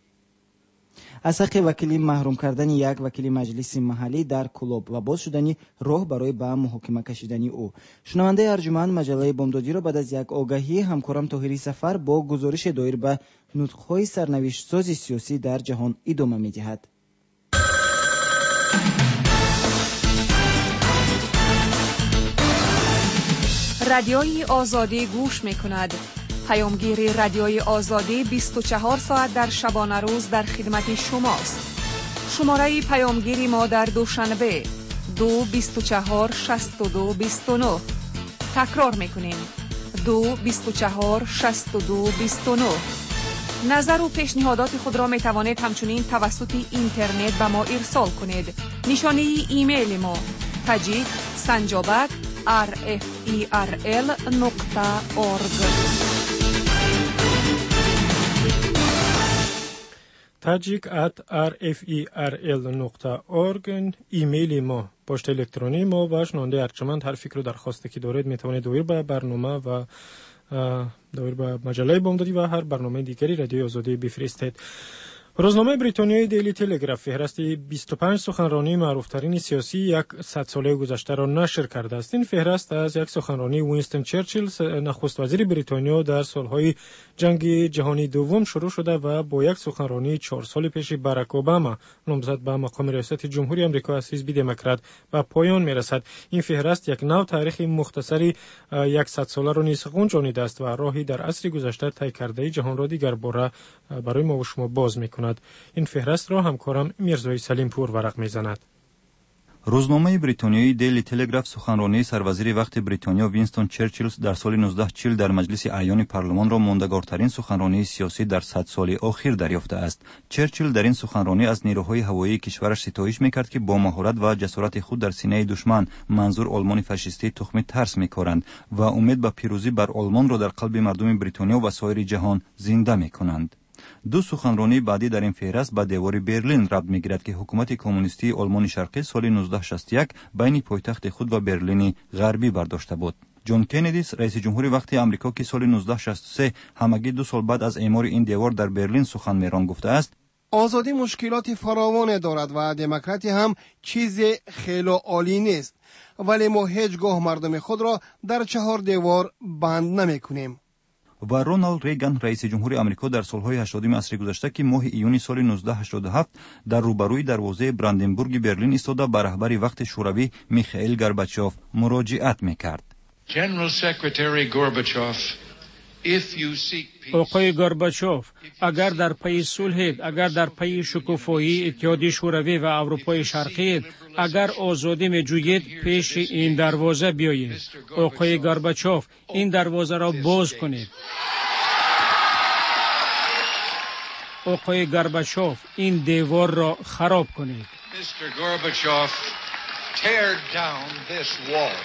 از حق وکیلی محروم کردن یک وکیل مجلس محلی در کلوب و باز شدنی راه برای به محاکمه کشیدن او. شنونده ارجمند مجله بامدادی را بعد از یک آگاهی همکارم طاهری سفر با گزارش دایر به نطق‌های سرنوشت ساز سیاسی در جهان ادامه می‌دهد. رادیوی آزادی گوش می‌کند. پیامگیر رادیوی آزادی بیست و چهار ساعت در شبانه روز در خدمت شماست. شماره پیامگیری ما در دوشنبه دو بیست و چهار شصت و دو بیست و نه. تکرار میکنیم دو بیست و چهار شصت و دو بیست و نه. نظر و پیشنهادات خود را می توانید همچنین توسط اینترنت به ما ارسال کنید. نشانه ایمیل ما تاجیک سنجابک آر اف ای آر ال نقطه اورگ. تاجیک ات آر اف ای آر ال نقطه اورگ ایمیل ما، پست الکترونی ما و شنونده ارجمند هر فکر و درخواستی که دارید می توانید دایر به برنامه و دایر به مجله بامدادی و هر برنامه دیگری رادیو آزادی بفرستید. روزنامه بریتانیایی دیلی تلگراف فهرست بیست و پنج سخنرانی معروفترین سیاسی یک صد ساله گذشته را نشر کرده است. این فهرست از یک سخنرانی وینستون چرچیل نخست وزیر بریتانیا در سالهای جنگ جهانی دوم شروع شده و با یک سخنرانی چهار سال پیش باراک اوباما نامزد به مقام ریاست جمهوری آمریکا از حزب دموکرات به پایان میرسد. این فهرست یک نوع تاریخ مختصری صد ساله را نیز گنجانیده است و راهی در عصر گذشته طی کرده جهان را دیگر باره برای ما و شما باز می‌کند. این فهرست را همکارم میرزای سلیم پور ورق میزند. روزنامه بریتانیایی دیلی تلگراف سخنرانی سروزیر وقت بریتانیا وینستون چرچیل در سال نوزده چهل در مجلس اعیان پارلمان را ماندگارترین سخنرانی سیاسی در صد سال اخیر دریافته است. چرچیل در این سخنرانی از نیروهای هوایی کشورش ستایش میکرد که با مهارت و جسارت خود در سینه دشمن منظور آلمان فاشیستی تخم ترس میکارند و امید به پیروزی بر آلمان را در قلب مردم بریتانیا و سایر جهان زنده میکنند. دو سخنرانی بعدی در این فهرست به دیوار برلین ربط میگیرد که حکومت کمونیستی آلمان شرقی سال نوزده شصت و یک بین پایتخت خود و برلین غربی برداشته بود. جان کندی رئیس جمهور وقت آمریکا که سال نوزده شصت و سه همگی دو سال بعد از اعمار این دیوار در برلین سخن میران گفته است: آزادی مشکلات فراوان دارد و دموکراسی هم چیز خیلی عالی نیست، ولی ما هیچگاه مردم خود را در چهار دیوار بند نمیکنیم. و رونالد ریگان رئیس جمهور آمریکا در سالهای هشتادم عصر گذشته که ماه ایون سال نوزده هشتاد و هفت در روبروی دروازه براندنبورگ برلین ایستاده به رهبر وقت شوروی میخائیل گورباچوف مراجعت میکرد. آقای گورباچوف، اگر در پی صلح، اگر در پی شکوفایی اتحادیه شوروی و اروپای شرقی اگر آزادی میجویید پیش این دروازه بیایید. آقای گورباچوف، این دروازه را باز کنید. آقای گورباچوف، این دیوار را خراب کنید. Mister Gorbachev, tear down this wall.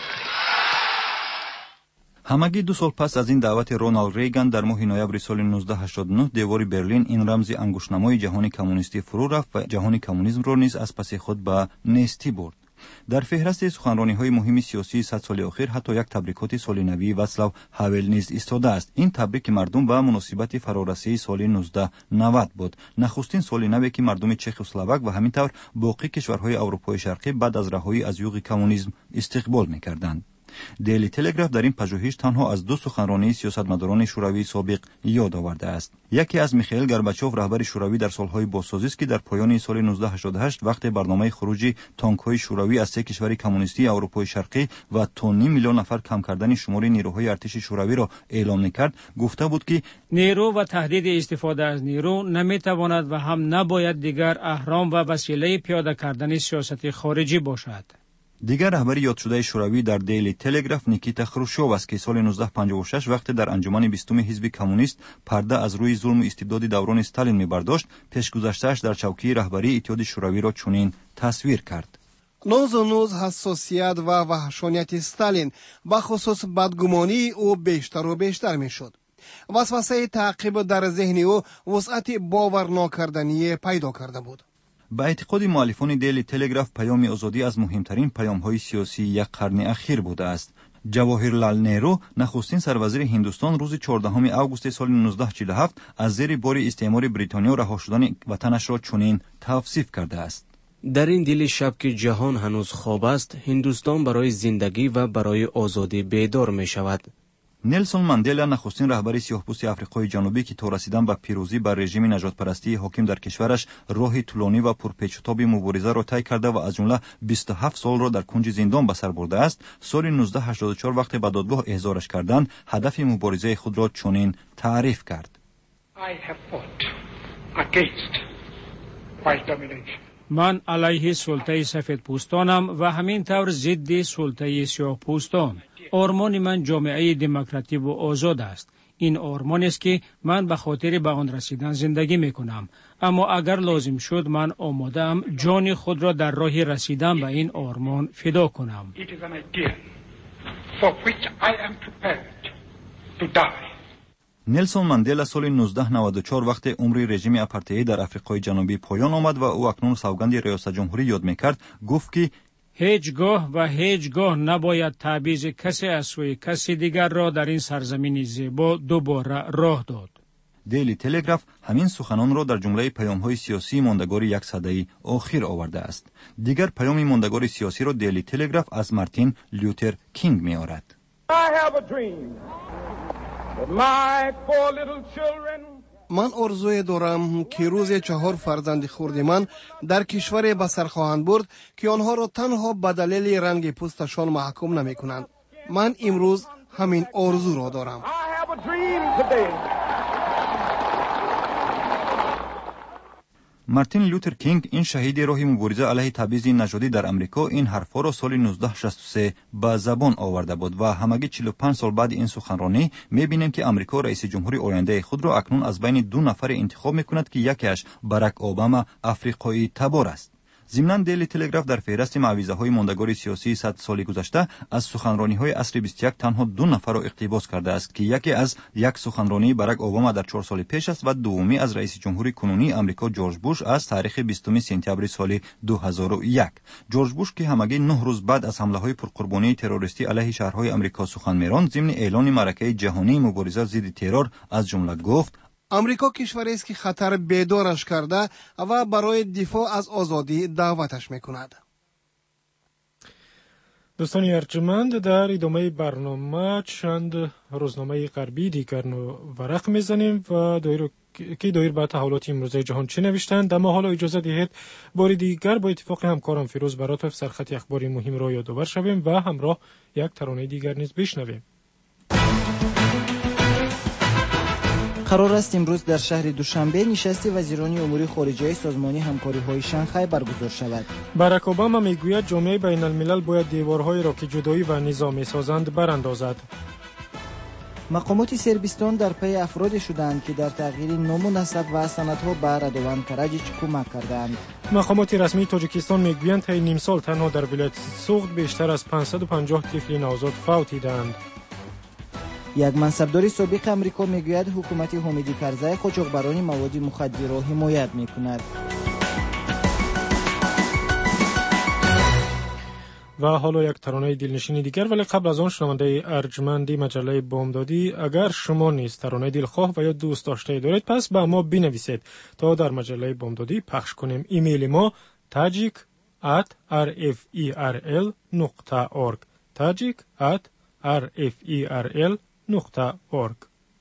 ҳамагӣ ду сол пас аз ин даъвати роналд рейган дар моҳи ноябри соли нуздаҳ ҳаштоду нӯ девори берлин ин рамзи ангуштнамои ҷаҳони коммунистӣ фурӯ рафт ва ҷаҳони коммунизмро низ аз паси худ ба нестӣ бурд. дар феҳрасти суханрониҳои муҳими сиёсии сад соли охир ҳатто як табрикоти соли навии Вацлав Ҳавел низ истодааст. ин табрики мардум ба муносибати фарорасии соли нуздаҳ навад буд. нахустин соли наве ки мардуми чеху словак ва ҳамин тавр боқӣ кишварҳои аврупои шарқӣ баъд аз раҳоӣ аз юғи коммунизм истиқбол мекарданд. Daily Telegraph дар ин пажӯҳиш танҳо аз ду суханронии сиёсатмадорони шӯравии собиқ ёд овардааст. яке аз Михаил Горбачёв, раҳбари шӯравӣ дар солҳои босозист, ки дар поёни соли нуздаҳ ҳаштоду ҳашт вақте барномаи хуруҷи танкҳои шӯравӣ аз се кишвари коммунистии аврупои шарқӣ ва то ним миллион нафар кам кардани шумори нерӯҳои артиши шӯравиро эълон мекард, гуфта буд ки нерӯ ва таҳдиди истифода аз нерӯ наметавонад ва ҳам набояд дигар аҳром ва василаи пиёда кардани сиёсати хориҷӣ бошад. дигар раҳбари ёдшудаи шӯравӣ дар Daily Telegraph Никита Хрушёв аст, ки соли нуздаҳ панҷоҳу шаш вақте дар анҷумани бистуми ҳизби коммунист парда аз рӯи зулму истибдоди даврони Сталин мебардошт, пешгузаштааш дар чавкии раҳбарии иттиҳоди шӯравиро чунин тасвир кард. нозу нуз, ҳассосият ва ваҳшонияти Сталин ба хусус бадгумонии ӯ бештару бештар мешуд. васвасаи таъқиб дар зеҳни ӯ вусъати боварнокардание пайдо карда буд. ба эътиқоди муаллифони Daily Telegraph паёми озодӣ аз муҳимтарин паёмҳои сиёсии як қарни ахир будааст. ҷавоҳирлал нерӯ, нахустин сарвазири Ҳиндустон, рӯзи чордаҳуми августи соли нуздаҳ чилу ҳафт аз зери бори истеъмори Бритониё раҳо шудани ватанашро чунин тавсиф кардааст: дар ин дили шаб ки ҷаҳон ҳанӯз хоб аст, Ҳиндустон барои зиндагӣ ва барои озодӣ бедор мешавад. Нелсон Мандела, нахустин раҳбари сиёҳпӯсти Африқои Ҷанубӣ, ки то расидан ба пирӯзӣ бар режими наҷотпарастии ҳоким дар кишвараш роҳи тӯлонӣ ва пурпечутоби муборизаро тай карда ва аз ҷумла бисту ҳафт солро дар кунҷи зиндон ба сар бурдааст, соли нуздаҳ ҳаштоду чор вақте ба додгоҳ эҳзораш карданд, ҳадафи муборизаи худро чунин таъриф кард: ман алайҳи султаи сафедпӯстонам ва ҳамин тавр зидди султаи сиёҳпӯстон. ормони ман ҷомеаи демокративу озод аст. ин ормонест ки ман ба хотири ба он расидан зиндагӣ мекунам. аммо агар лозим шуд, ман омодаам ҷони худро дар роҳи расидан ба ин ормон фидо кунам. Нелсон Мандела соли нуздаҳ наваду чор вақте умри режими апартеид дар Африқои Ҷанубӣ поён омад ва ӯ акнун савганди риёсатҷумҳурӣ ёд мекард, гуфт ки ҳеҷ гоҳ ва ҳеҷ гоҳ набояд таъбизи касе аз сӯи каси дигарро дар ин сарзамини зебо дубора роҳ дод. Daily Telegraph ҳамин суханонро дар ҷумлаи паёмҳои сиёсии мондагори як садаи охир овардааст. дигар паёми мондагори сиёсиро Daily Telegraph аз Мартин Лютер Кинг меорад. ман орзуе дорам ки рӯзе чаҳор фарзанди хурди ман дар кишваре ба сар хоҳанд бурд, ки онҳоро танҳо ба далели ранги пӯсташон маҳкум намекунанд. ман имрӯз ҳамин орзуро дорам. Мартин Лютер Кинг, ин шаҳиди роҳи мубориза алайҳи табъизи наҷодӣ дар Амрико, ин ҳарфҳоро соли нуздаҳ шасту се ба забон оварда буд ва ҳамагӣ чилу панҷ сол баъди ин суханронӣ мебинем, ки Амрико раиси ҷумҳури ояндаи худро акнун аз байни ду нафаре интихоб мекунад, ки якеаш Барак Обама африқои табор аст. Зимнан Daily Telegraph дар феҳрасти маъвизаҳои мондагори сиёсии сад соли гузашта аз суханрониҳои асри бисту як танҳо ду нафарро иқтибос кардааст, ки яке аз як суханронии Барак Обама дар чор соли пеш аст ва дуввуми аз раиси ҷумҳури кунунии Амрико Ҷорҷ Буш аз таърихи бистуми сентябри соли ду ҳазору як. Ҷорҷ Буш, ки ҳамагӣ нӯҳ рӯз баъд аз ҳамлаҳои пурқурбонии террористӣ алайҳи шаҳрҳои Амрико сухан меронд, зимни эълони маъракаи ҷаҳонии мубориза зидди террор аз ҷумла гуфт: амрико кишварест ки хатар бедораш карда ва барои дифоъ аз озодӣ даъваташ мекунад. дӯстони арҷуманд, дар идомаи барнома чанд рӯзномаи ғарбӣ дигарно варақ мезанем ва ки доир ба таҳволоти имрӯзаи ҷаҳон чӣ навиштанд. аммо ҳоло иҷоза диҳед бори дигар бо иттифоқи ҳамкорам Фирӯз Баротов сархати ахбори муҳимро ёдовар шавем ва ҳамроҳ як таронаи дигар низ бишнавем. قرار است امروز در شهر دوشنبه نشست وزیران امور خارجه سازمان همکاری‌های شانگهای برگزار شود. باراک اوباما میگوید جامعه بین الملل باید دیوارهایی را که جدایی و نظام می‌سازند براندازد. مقامات سربستان در پی افراد شدند که در تغییر نام و نسب و سندها به رادوان کراجیچ کمک کردند. مقامات رسمی تاجیکستان میگویند تا نیم سال تنها در ولایت سوغد بیشتر از پانصد و پنجاه طفل نوزاد فوت دیدند. یک منصبدار سابق امریکا میگوید حکومت حامد کرزی قاچاقبران مواد مخدر را حمایت میکند. و حالا یک ترانه دلنشینی دیگر، ولی قبل از آن شنونده ارجمندی مجله بامدادی، اگر شما نیز ترانه دلخواه و یا دوست داشته دارید پس به ما بنویسید تا در مجله بامدادی پخش کنیم. ایمیل ما tajik at rferl نقطه org tajik at rferl نقطه org.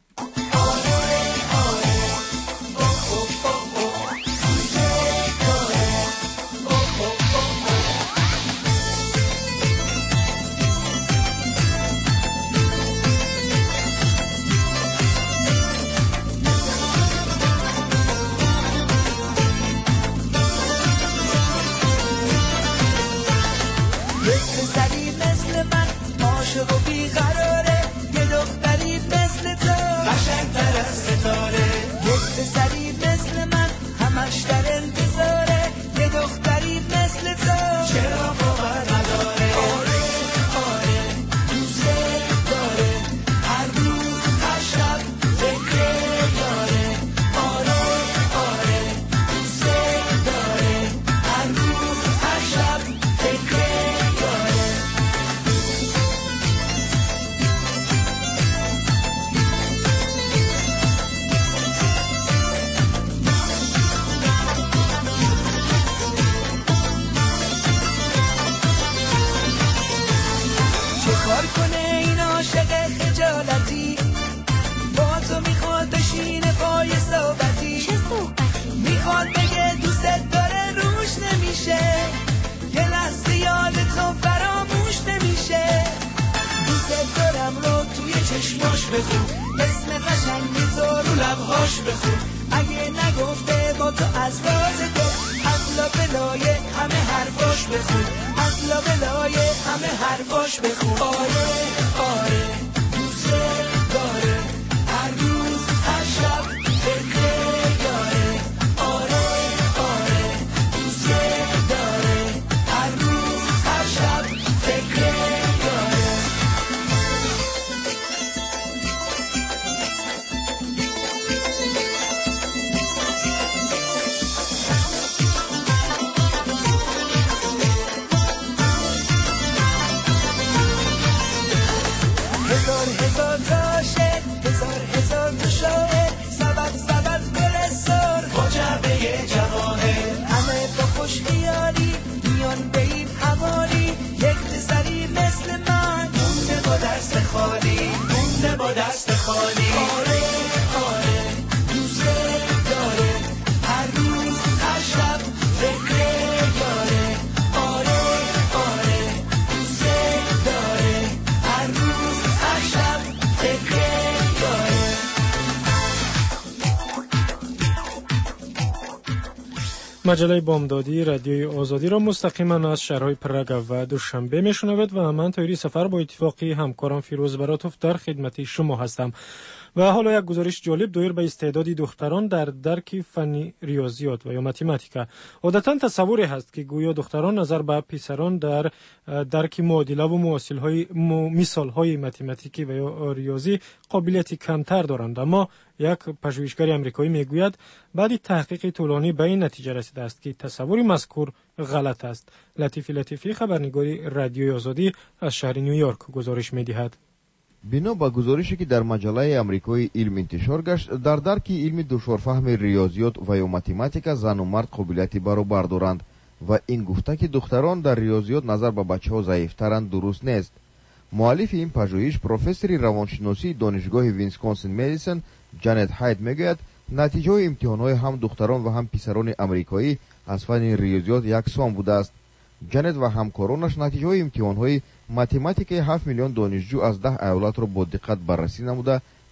مجله بامدادی رادیوی آزادی را مستقیما از شهرهای پراگ و دوشنبه میشنوید و من تایری سفر با اتفاقی همکارم فیروز براتوف در خدمت شما هستم. و حالا یک گزارش جالب دایر به استعداد دختران در درک فنی ریاضیات و یا متماتیکا. عادتا تصوری هست که گویا دختران نظر به پسران در درک معادله و معادلهای مثالهای متماتیکی و یا ریاضی قابلیت کمتر دارند، اما یک پژوهشگر آمریکایی میگوید بعد تحقیق طولانی به این نتیجه رسیده است که تصور مذکور غلط است. لطیفی لطیفی خبرنگاری رادیوی آزادی از شهر نیویورک گزارش می‌دهد. بنا به گزارشی که در مجله آمریکایی علم انتشار گشت، در درک علم دشوارفهم ریاضیات و یا متماتیکا زن و مرد قابلیت برابر دارند و این گفته که دختران در ریاضیات نظر به بچه‌ها ضعیف‌ترند درست نیست. مؤلف این پژوهش پروفسور روانشناسی دانشگاه ویسکانسین مدیسن جانت هاید میگوید نتیجه امتحان‌های هم دختران و هم پسران آمریکایی از فن ریاضیات یکسان بوده است. جانت و همکارانش نتیجه امتحان‌های متماتیک هفت میلیون دانشجو از ده ایالت را با دقت بررسی نموده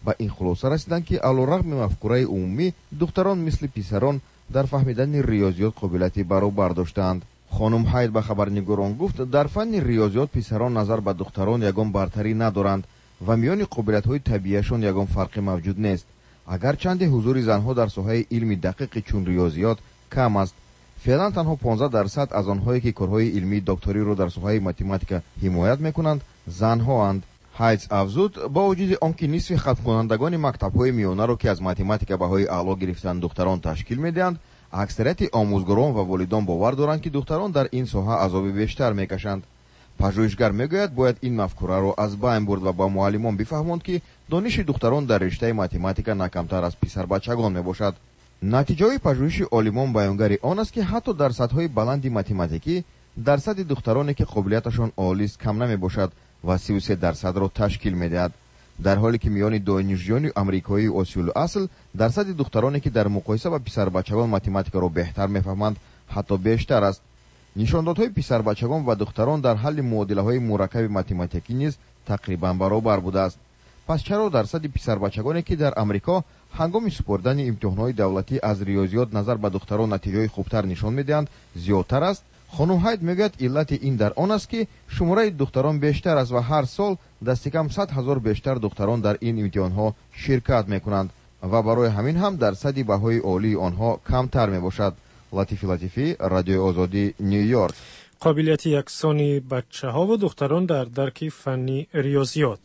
ба ин хулоса расиданд ки алорағми мафкураи умумӣ духтарон мисли писарон дар фаҳмидани риёзиёт қобилияти баробар доштаанд. хонум ҳайд ба хабарнигорон гуфт дар фанни риёзиёт писарон назар ба духтарон ягон бартарӣ надоранд ва миёни қобилиятҳои табиияшон ягон фарқе мавҷуд нест, агарчанде ҳузури занҳо дар соҳаи илми дақиқи чун риёзиёт кам аст. феълан танҳо понздаҳ дарсад аз онҳое ки корҳои илмии докториро дар соҳаи математика ҳимоят мекунанд занҳоанд. ҳайдс афзуд, бо вуҷуди он ки нисфи хатмкунандагони мактабҳои миёнаро ки аз математика баҳои аъло гирифтанд духтарон ташкил медиҳанд, аксарияти омӯзгорон ва волидон бовар доранд ки духтарон дар ин соҳа азоби бештар мекашанд. пажӯҳишгар мегӯяд бояд ин мафкураро аз байн бурд ва ба муаллимон бифаҳмонд ки дониши духтарон дар риштаи математика на камтар аз писарбачагон мебошад. натиҷаҳои пажӯҳиши олимон баёнгари он аст ки ҳатто дар сатҳҳои баланди математикӣ дарсади духтароне ки қобилияташон олист кам намебошад ва си و سه дарсадро ташкил медиҳад, дар ҳоле ки миёни донишҷӯёни амрикоии осиюл асл дарсади духтароне ки дар муқоиса ба писарбачагон математикаро беҳтар мефаҳманд ҳатто бештар аст. нишондодҳои писарбачагон ва духтарон дар ҳалли муодилаҳои мураккаби математикӣ низ тақрибан баробар будааст. пас чаро дарсади писарбачагоне ки дар амрико ҳангоми супордани имтиҳонҳои давлатӣ аз риёзиёт назар ба духтарон натиҷаҳои хубтар нишон медиҳанд зиёдтар аст? хонум ҳайд мегӯяд иллати ин дар он аст ки шумораи духтарон бештар аст ва ҳар сол дасти кам сад ҳазор бештар духтарон дар ин имтиҳонҳо ширкат мекунанд ва барои ҳамин ҳам дарсади баҳои олии онҳо камтар мебошад. латифи латифӣ, радиои озодӣ, нью-йорк. қобилияти яксони бачаҳову духтарон дар дарки фанни риёзиёт.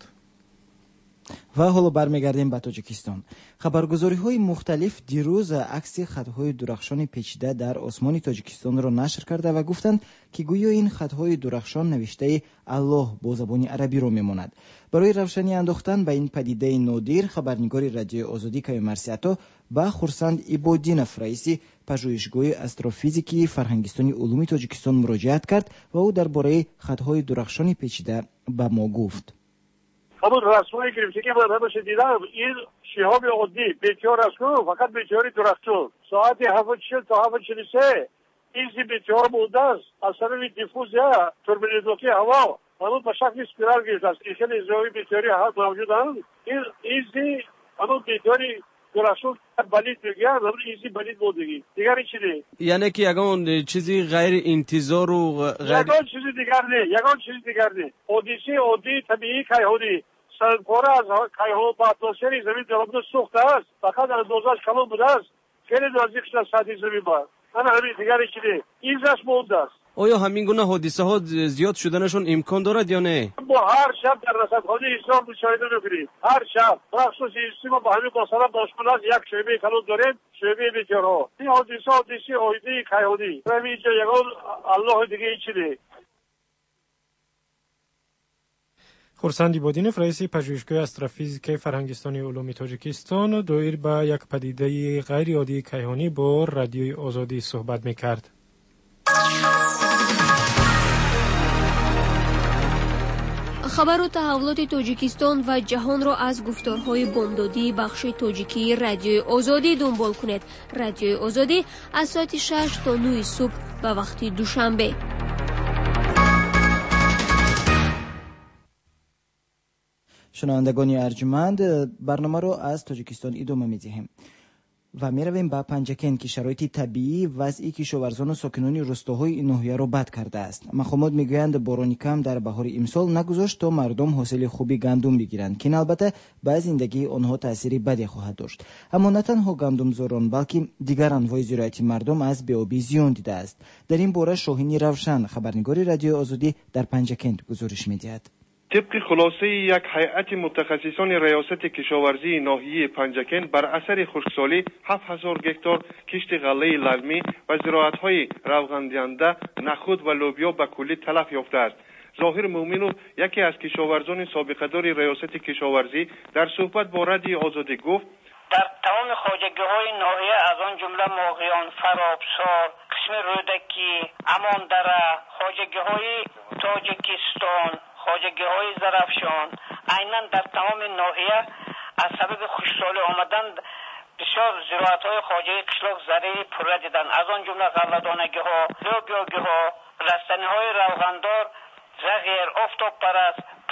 ва ҳоло бармегардем ба тоҷикистон. хабаргузориҳои мухталиф дирӯз акси хатҳои дурахшони печида дар осмони тоҷикистонро нашр карда ва гуфтанд ки гӯё ин хатҳои дурахшон навиштаи аллоҳ бо забони арабиро мемонад. барои равшанӣ андохтан ба ин падидаи нодир, хабарнигори радиои озодӣ Кави Марсиато ба Хурсанд Ибодинов, раиси пажӯҳишгоҳи астрофизикии Фарҳангистони улуми Тоҷикистон муроҷиат кард ва ӯ дар бораи хатҳои дурахшони печида ба мо гуфт. همون رسمایی گرفته که من همش دیدم این شهاب عادی بیتیار است که فقط بیتیاری درختون ساعت هفت چل تا هفت چل سه ایزی بیتیار بوده است از طرف دیفوز یا توربینیدوکی هوا همون به شکل اسپیرال گرفته است این خیلی زیادی بیتیاری هست موجود هم این ایزی همون بیتیاری درختون بلید بگیرن همون ایزی بلید بودگی دیگری چی دی؟ یعنی که یکان چیزی غیر انتظار و غیر یکان چیزی دیگر نه یکان چیزی دیگر نه اودیسی اودی طبیعی کیهانی سنگپاره از کیهان با اتمسفر زمین درآمده سوخته است فقط اندازه‌اش کلان بوده است خیلی نزدیک شده سطح زمین با من همین دیگری چی دی؟ ایزش مونده است. آیا همین گونه حادثه ها زیاد شدنشون امکان دارد یا نه؟ با هر شب در رصدخانه ایسان مشاهده می‌کنیم هر شب مخصوص ایستی ما با همین مثلا باشکن از یک شعبه کلان داریم شعبه بیتیارها این حادثه حادثه عایده کیهانی همین اینجا یگان الله دیگه چی دی؟ خورسند ایبادینوف رئیس پژوهشگاه استروفیزیک فرهنگستانی علوم تاجیکستان دایر به یک پدیده غیر عادی کیهانی با رادیوی آزادی صحبت می‌کرد. خبر و تحولات تاجیکستان و جهان را از گفتارهای بامدادی بخش تاجیکی رادیوی آزادی دنبال کنید. رادیوی آزادی از ساعت شش تا نه صبح به وقت دوشنبه. شنوندگان ارجمند، برنامه را از تاجیکستان ادامه می‌دهیم و می‌رویم به پنجکن که شرایط طبیعی وضعی کشاورزان و ساکنان روستاهای این ناحیه را بد کرده است. مقامات میگویند باران کم در بهار امسال نگذاشت تا مردم حاصل خوبی گندم بگیرند که البته به زندگی آنها تأثیری بدی خواهد داشت. اما نه تنها گندمزاران بلکه دیگر انواع زراعتی مردم از بی‌آبی زیان دیده است. در این باره شاهین روشن، خبرنگار رادیو آزادی در پنجکن گزارش می‌دهد. طبق خلاصه یک هیئت متخصصان ریاست کشاورزی ناحیه پنجکن بر اثر خشکسالی هفت هزار گکتار کشت غله للمی و زراعت‌های روغندیانده نخود و لوبیا به کلی تلف یافته است. ظاهر مومنو یکی از کشاورزان سابقه‌دار ریاست کشاورزی در صحبت با رادیو آزادی گفت در تمام خواجگی‌های ناحیه از آن جمله ماغیان، فرابسار، قسم رودکی، اماندره، خواجگی‌های تاجیکستان، خواجگی‌های زرافشان، عیناً در تمام ناحیه از سبب خشکسالی آمدن بسیار زراعت‌های خواجگی قشلاق زرعی پره دیدن. از آن جمله غله‌دانگی‌ها، لوبیاگی‌ها، رستنی‌های روغندار، زغیر، آفتاب پرست،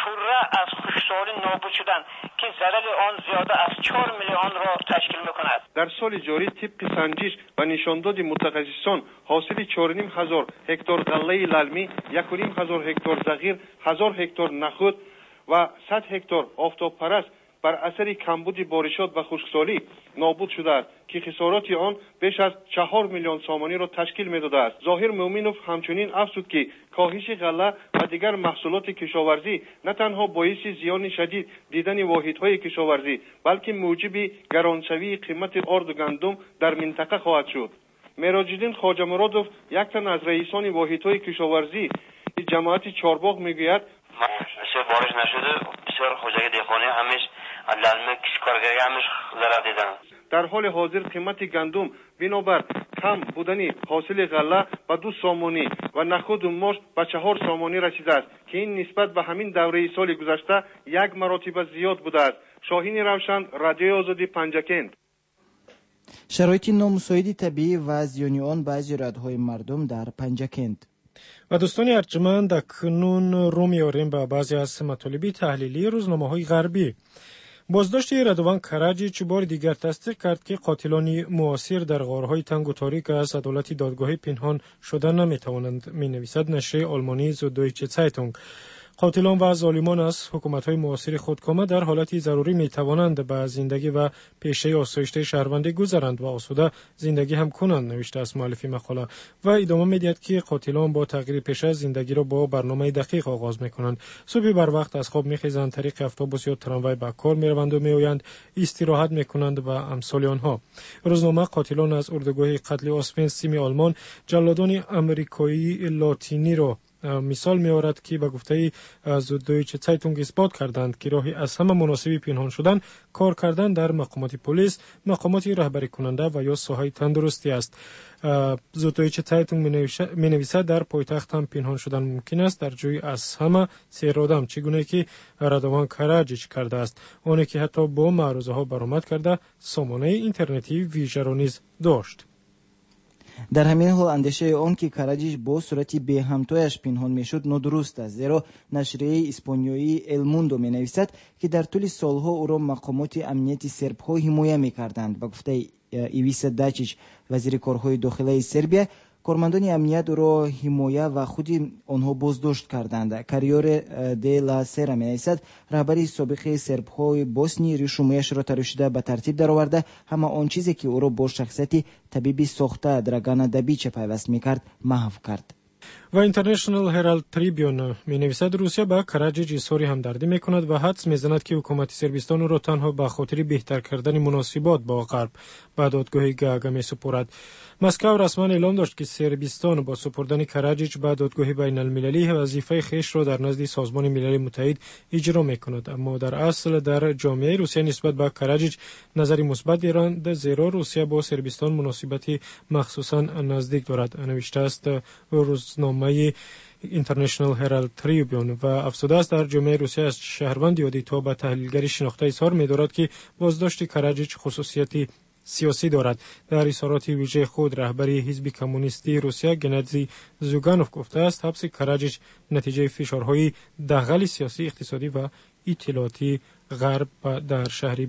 پوره از خشکسالی نابود شدن که ضرر آن زیاده از چهار میلیون را تشکیل میکند. در سال جاری طبق سنجش و نشانداد متخصصان حاصل چهار و نیم هزار هکتار غله للمی، یک و نیم هزار هکتار زغیر، هزار هکتار نخود و صد هکتار آفتاب پرست بر اثر کمبود بارشات و خشکسالی نابود شده است که خسارات آن بیش از چهار میلیون سامانی را تشکیل می‌داده است. ظاهر مومنوف همچنین افزود که کاهش غله و دیگر محصولات کشاورزی نه تنها باعث زیان شدید دیدن واحدهای کشاورزی بلکه موجب گرانشوی قیمت آرد و گندم در منطقه خواهد شد. میراج‌الدین خواجه مرادوف یک تن از رئیسان واحدهای کشاورزی جماعت چهارباغ میگوید بسیار بارش نشده، بسیار خوجه دیخانه همش للمه کارگری همش ضرر دیدن. در حال حاضر قیمت گندم بنابر کم بودن حاصل غله به دو سامانی و نخود و ماش به چهار سامانی رسیده است که این نسبت به همین دوره سال گذشته یک مرتبه زیاد بوده است. شاهین روشن، رادیوی آزادی، پنجکند. شرایط نامساعد طبیعی و زیان آن بعضی رادهای مردم در پنجکند. و دوستان ارجمند اکنون رو میاریم به بعضی از مطالب تحلیلی روزنامه‌های غربی. بازداشت رضوان کراجیچ بار دیگر تصدیق کرد که قاتلان معاصر در غارهای تنگ و تاریک از عدالت دادگاه پنهان شدن نمیتوانند، مینویسد نشریه آلمانی زودویچه زایتونگ. قاتلان و ظالمان از حکومت‌های معاصر خودکامه در حالتی ضروری می‌توانند به زندگی و پیشه آسایشته شهروندی گذرند و آسوده زندگی هم کنند، نوشته است مؤلف مقاله و ادامه می‌دهد که قاتلان با تغییر پیشه زندگی را با برنامه دقیق آغاز می‌کنند. صبح بر وقت از خواب می‌خیزند، طریق اتوبوس یا تراموای به کار می‌روند و می‌آیند، استراحت می‌کنند و امثال آنها. روزنامه قاتلان از اردوگاه قتل آسپن سیم آلمان جلادان آمریکایی لاتینی را مثال می آورد که به گفته زودویچه زایتونگ اثبات کردند که راهی از همه مناسبی پنهان شدن کار کردن در مقامات پلیس، مقامات رهبری کننده و یا ساحه تندرستی است. زودویچه زایتونگ می نویسد در پایتخت هم پنهان شدن ممکن است، در جای از همه سیر آدم، چگونه که رضوان کراجیچ کرده است، آنی که حتی با معروضه ها برآمد کرده سامانه اینترنتی ویژه را نیز داشت. در همین حال اندیشه آن که کراجیچ با صورتی به همتایش پنهان میشد نادرست است، زیرا نشریه اسپانیایی ال موندو می نویسد که در طول سالها او را مقامات امنیتی سرب ها حمایت می کردند. با گفته ایویسا داچیچ وزیر کارهای داخلی سربیا، کارمندان امنیت او را حمایت و خود آنها بازداشت کردند. کاریور دی لا سرا می نویسد رهبر سابق سرب های بوسنی ریشومش را تراشیده به ترتیب درآورده، همه آن چیزی که او را با شخصیت طبیبی ساخته دراگانا دابیچ پیوست میکرد محو کرد. و اینترنشنال هرالد تریبیون می نویسد روسیه با کراجیچ اظهار همدردی می کند و حدس می زند که حکومت صربستان را تنها به خاطر بهتر کردن مناسبات با غرب به دادگاه گاگا می سپارد. مسکو رسما اعلام داشت که صربستان با سپردن کراجیچ به دادگاه بین المللی وظیفه خویش را در نزد سازمان ملل متحد اجرا می کند، اما در اصل در جامعه روسیه نسبت به کراجیچ نظری مثبت دارند، زیرا روسیه با صربستان مناسبتی مخصوصا نزدیک دارد، نوشته است روزنامه اینترنشنال هرالد تریبیون و افزوده است در جامعه روسیه از شهروند یادی تا به تحلیلگری شناخته اظهار می دارد که بازداشت کراجیچ خصوصیتی سیاسی دارد. در اظهارات ویژه خود رهبری حزب کمونیستی روسیه گنادی زوگانوف گفته است حبس کراجیچ نتیجه فشارهای دغل سیاسی، اقتصادی و اطلاعاتی غرب در شهر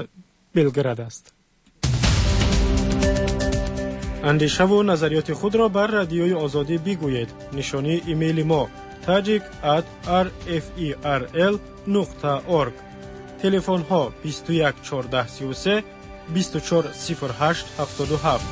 بلگراد است. اندیشه و نظریات خود را بر رادیوی آزادی بگویید. نشانی ایمیل ما tajik at rferl نقطه org. تلفن ها بیست و یک چهارده سی و سه بیست و چهار صفر هشت هفتاد و هفت.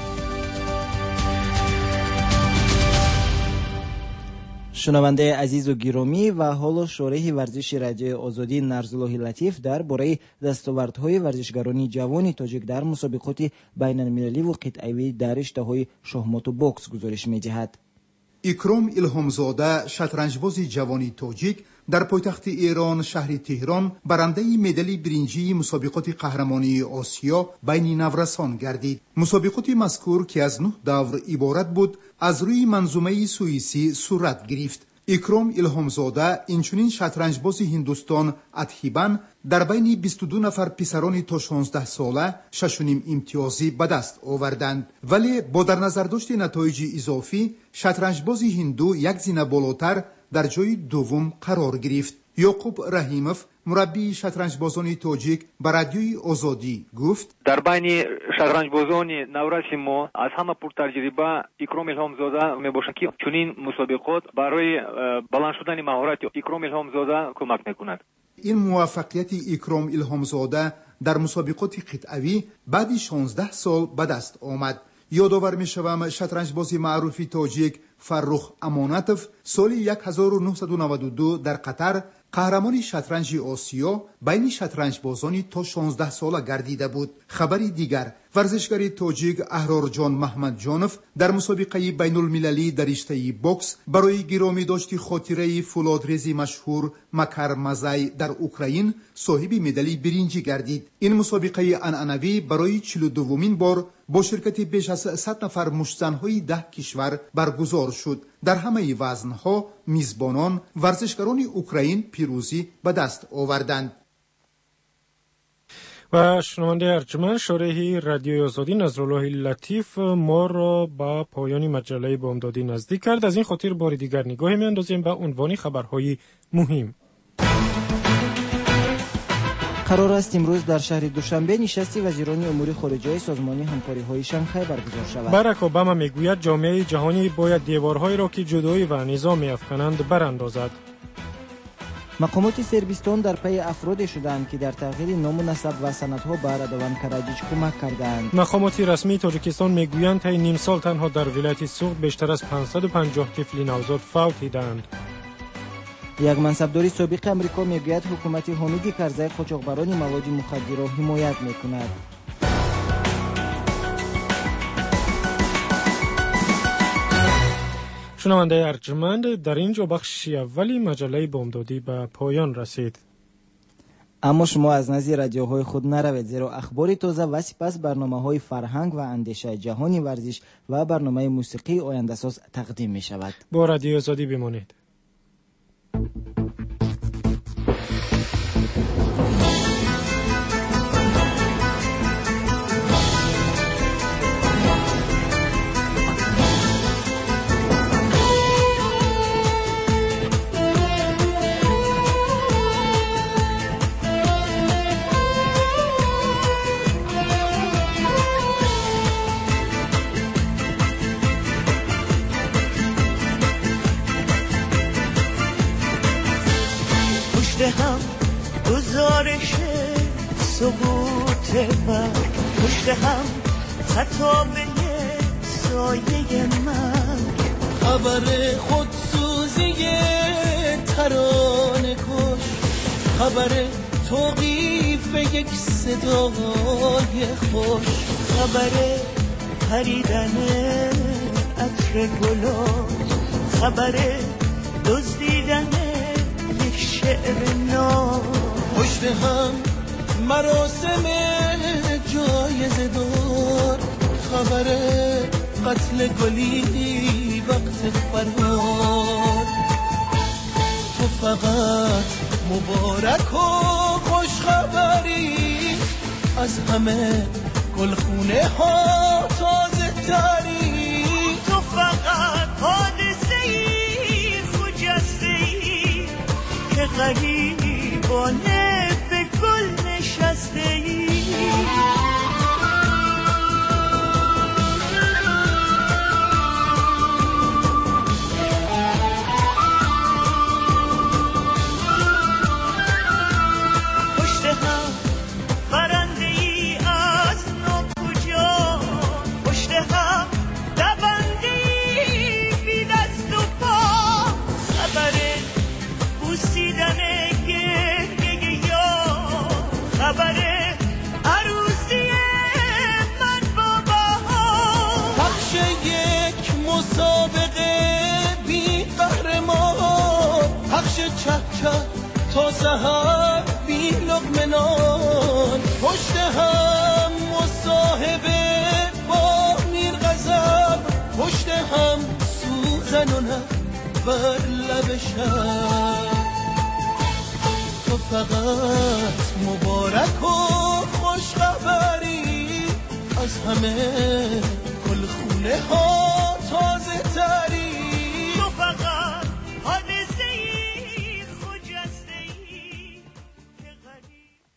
شنونده عزیز و گرامی، و حالا شارح ورزش رادیو آزادی نرزالله لطیف در باره دستاوردهای ورزشگران جوان تاجیک در مسابقات بین المللی و قطعی در رشته‌های شاهمات و بوکس گزارش می‌دهد. اکرام الهامزاده شطرنجباز جوانی تاجیک در پایتخت ایران شهر تهران برنده مدال برنجی مسابقات قهرمانی آسیا بین نورسان گردید. مسابقات مذکور که از نه دور عبارت بود از روی منظومه سوئیسی صورت گرفت. اکرام الهامزاده اینچنین شطرنجباز هندوستان اتحیبان در بین بیست و دو نفر پسران تا شانزده ساله شش و نیم امتیازی به دست آوردند، ولی با در نظر داشت نتایج اضافی شطرنجباز هندو یک زینه بالاتر در جای دوم قرار گرفت. یعقوب رحیموف مربی شطرنج بازان تاجیک به رادیوی آزادی گفت در بین شطرنج بازان نورش ما از همه پرتجربه اکرام الهامزاده میباشد که چنین مسابقات برای بلند شدن مهارت اکرام الهامزاده کمک میکند. این موفقیت اکرام الهامزاده در مسابقات قطعوی بعد شانزده سال به دست آمد. یادآور میشوم شطرنج بازی معروف تاجیک فرخ امانتوف سال هزار و نهصد و نود و دو در قطر قهرمان شطرنج آسیا بین شطرنج بازانی تا شانزده ساله گردیده بود. خبری دیگر، ورزشکار تاجیک احرارجان محمد جانوف در مسابقه بین المللی در رشته بوکس برای گرامی داشت خاطره فولادریزی مشهور مکر مزای در اوکراین صاحب مدال برنجی گردید. این مسابقه عنعنوی برای چهل و دومین بار با شرکت بیش از صد نفر مشتزن‌های ده کشور برگزار شد. در همه وزن‌ها میزبانان ورزشکاران اوکراین پیروزی به دست آوردند. و شنونده ارجمند، شارح رادیوی آزادی نصرالله لطیف ما را با پایان مجله بامدادی نزدیک کرد. از این خاطر بار دیگر نگاهی می‌اندازیم به عنوان خبرهای مهم. قرار است امروز در شهر دوشنبه نشست وزیران امور خارجه سازمان همکاری‌های شانگهای برگزار شود. باراک اوباما میگوید جامعه جهانی باید دیوارهایی را که جدایی و نظام می‌افکنند براندازد. مقامات سربستان در پی افراد شدند که در تغییر نام و نسب و سندها به اردوان کراجیچ کمک کردند. مقامات رسمی تاجیکستان میگویند تا نیم سال تنها در ولایت سوغد بیشتر از پانصد و پنجاه طفل نوزاد فوت دیدند. یک منصبدار سابق امریکا میگوید حکومت حامد کرزی قاچاقبران مواد مخدر را حمایت میکند. شنونده ارجمند، در اینجا بخش اولی مجله بامدادی به پایان رسید. اما شما از نزد رادیوهای خود نروید، زیرا اخبار تازه و سپس برنامه‌های فرهنگ و اندیشه جهانی ورزش و برنامه موسیقی آینده ساز تقدیم می شود. با رادیو آزادی بمانید. هم گزارش سقوط من، پشت هم خطابه سایه من، خبر خودسوزی ترانه کش، خبر توقیف یک صدای خوش، خبر پریدن عطر گلاب، خبر دزدیدن شعر نام، پشت هم مراسم جایزه دار، خبر قتل گلی وقت فرار، تو فقط مبارک و خوش خبری، از همه گلخونه ها تازه تری، تو فقط حادثه‌ای خجسته‌ای که غریبانه به گل نشسته‌ای. پشت هم برنده‌ای از ناکجا، پشت هم دونده‌ای بی دست و پا، خبر بوسیدن گریه یا خبر عروسی من با بها، پخش یک مسابقه بی قهرمان، پخش چه چه تا سحر بی لقمه نان، پشت هم مصاحبه با میر غضب، پشت هم سوزن و نه بر لب شب، تو فقط مبارک و خوش خبری، از همه گلخونه ها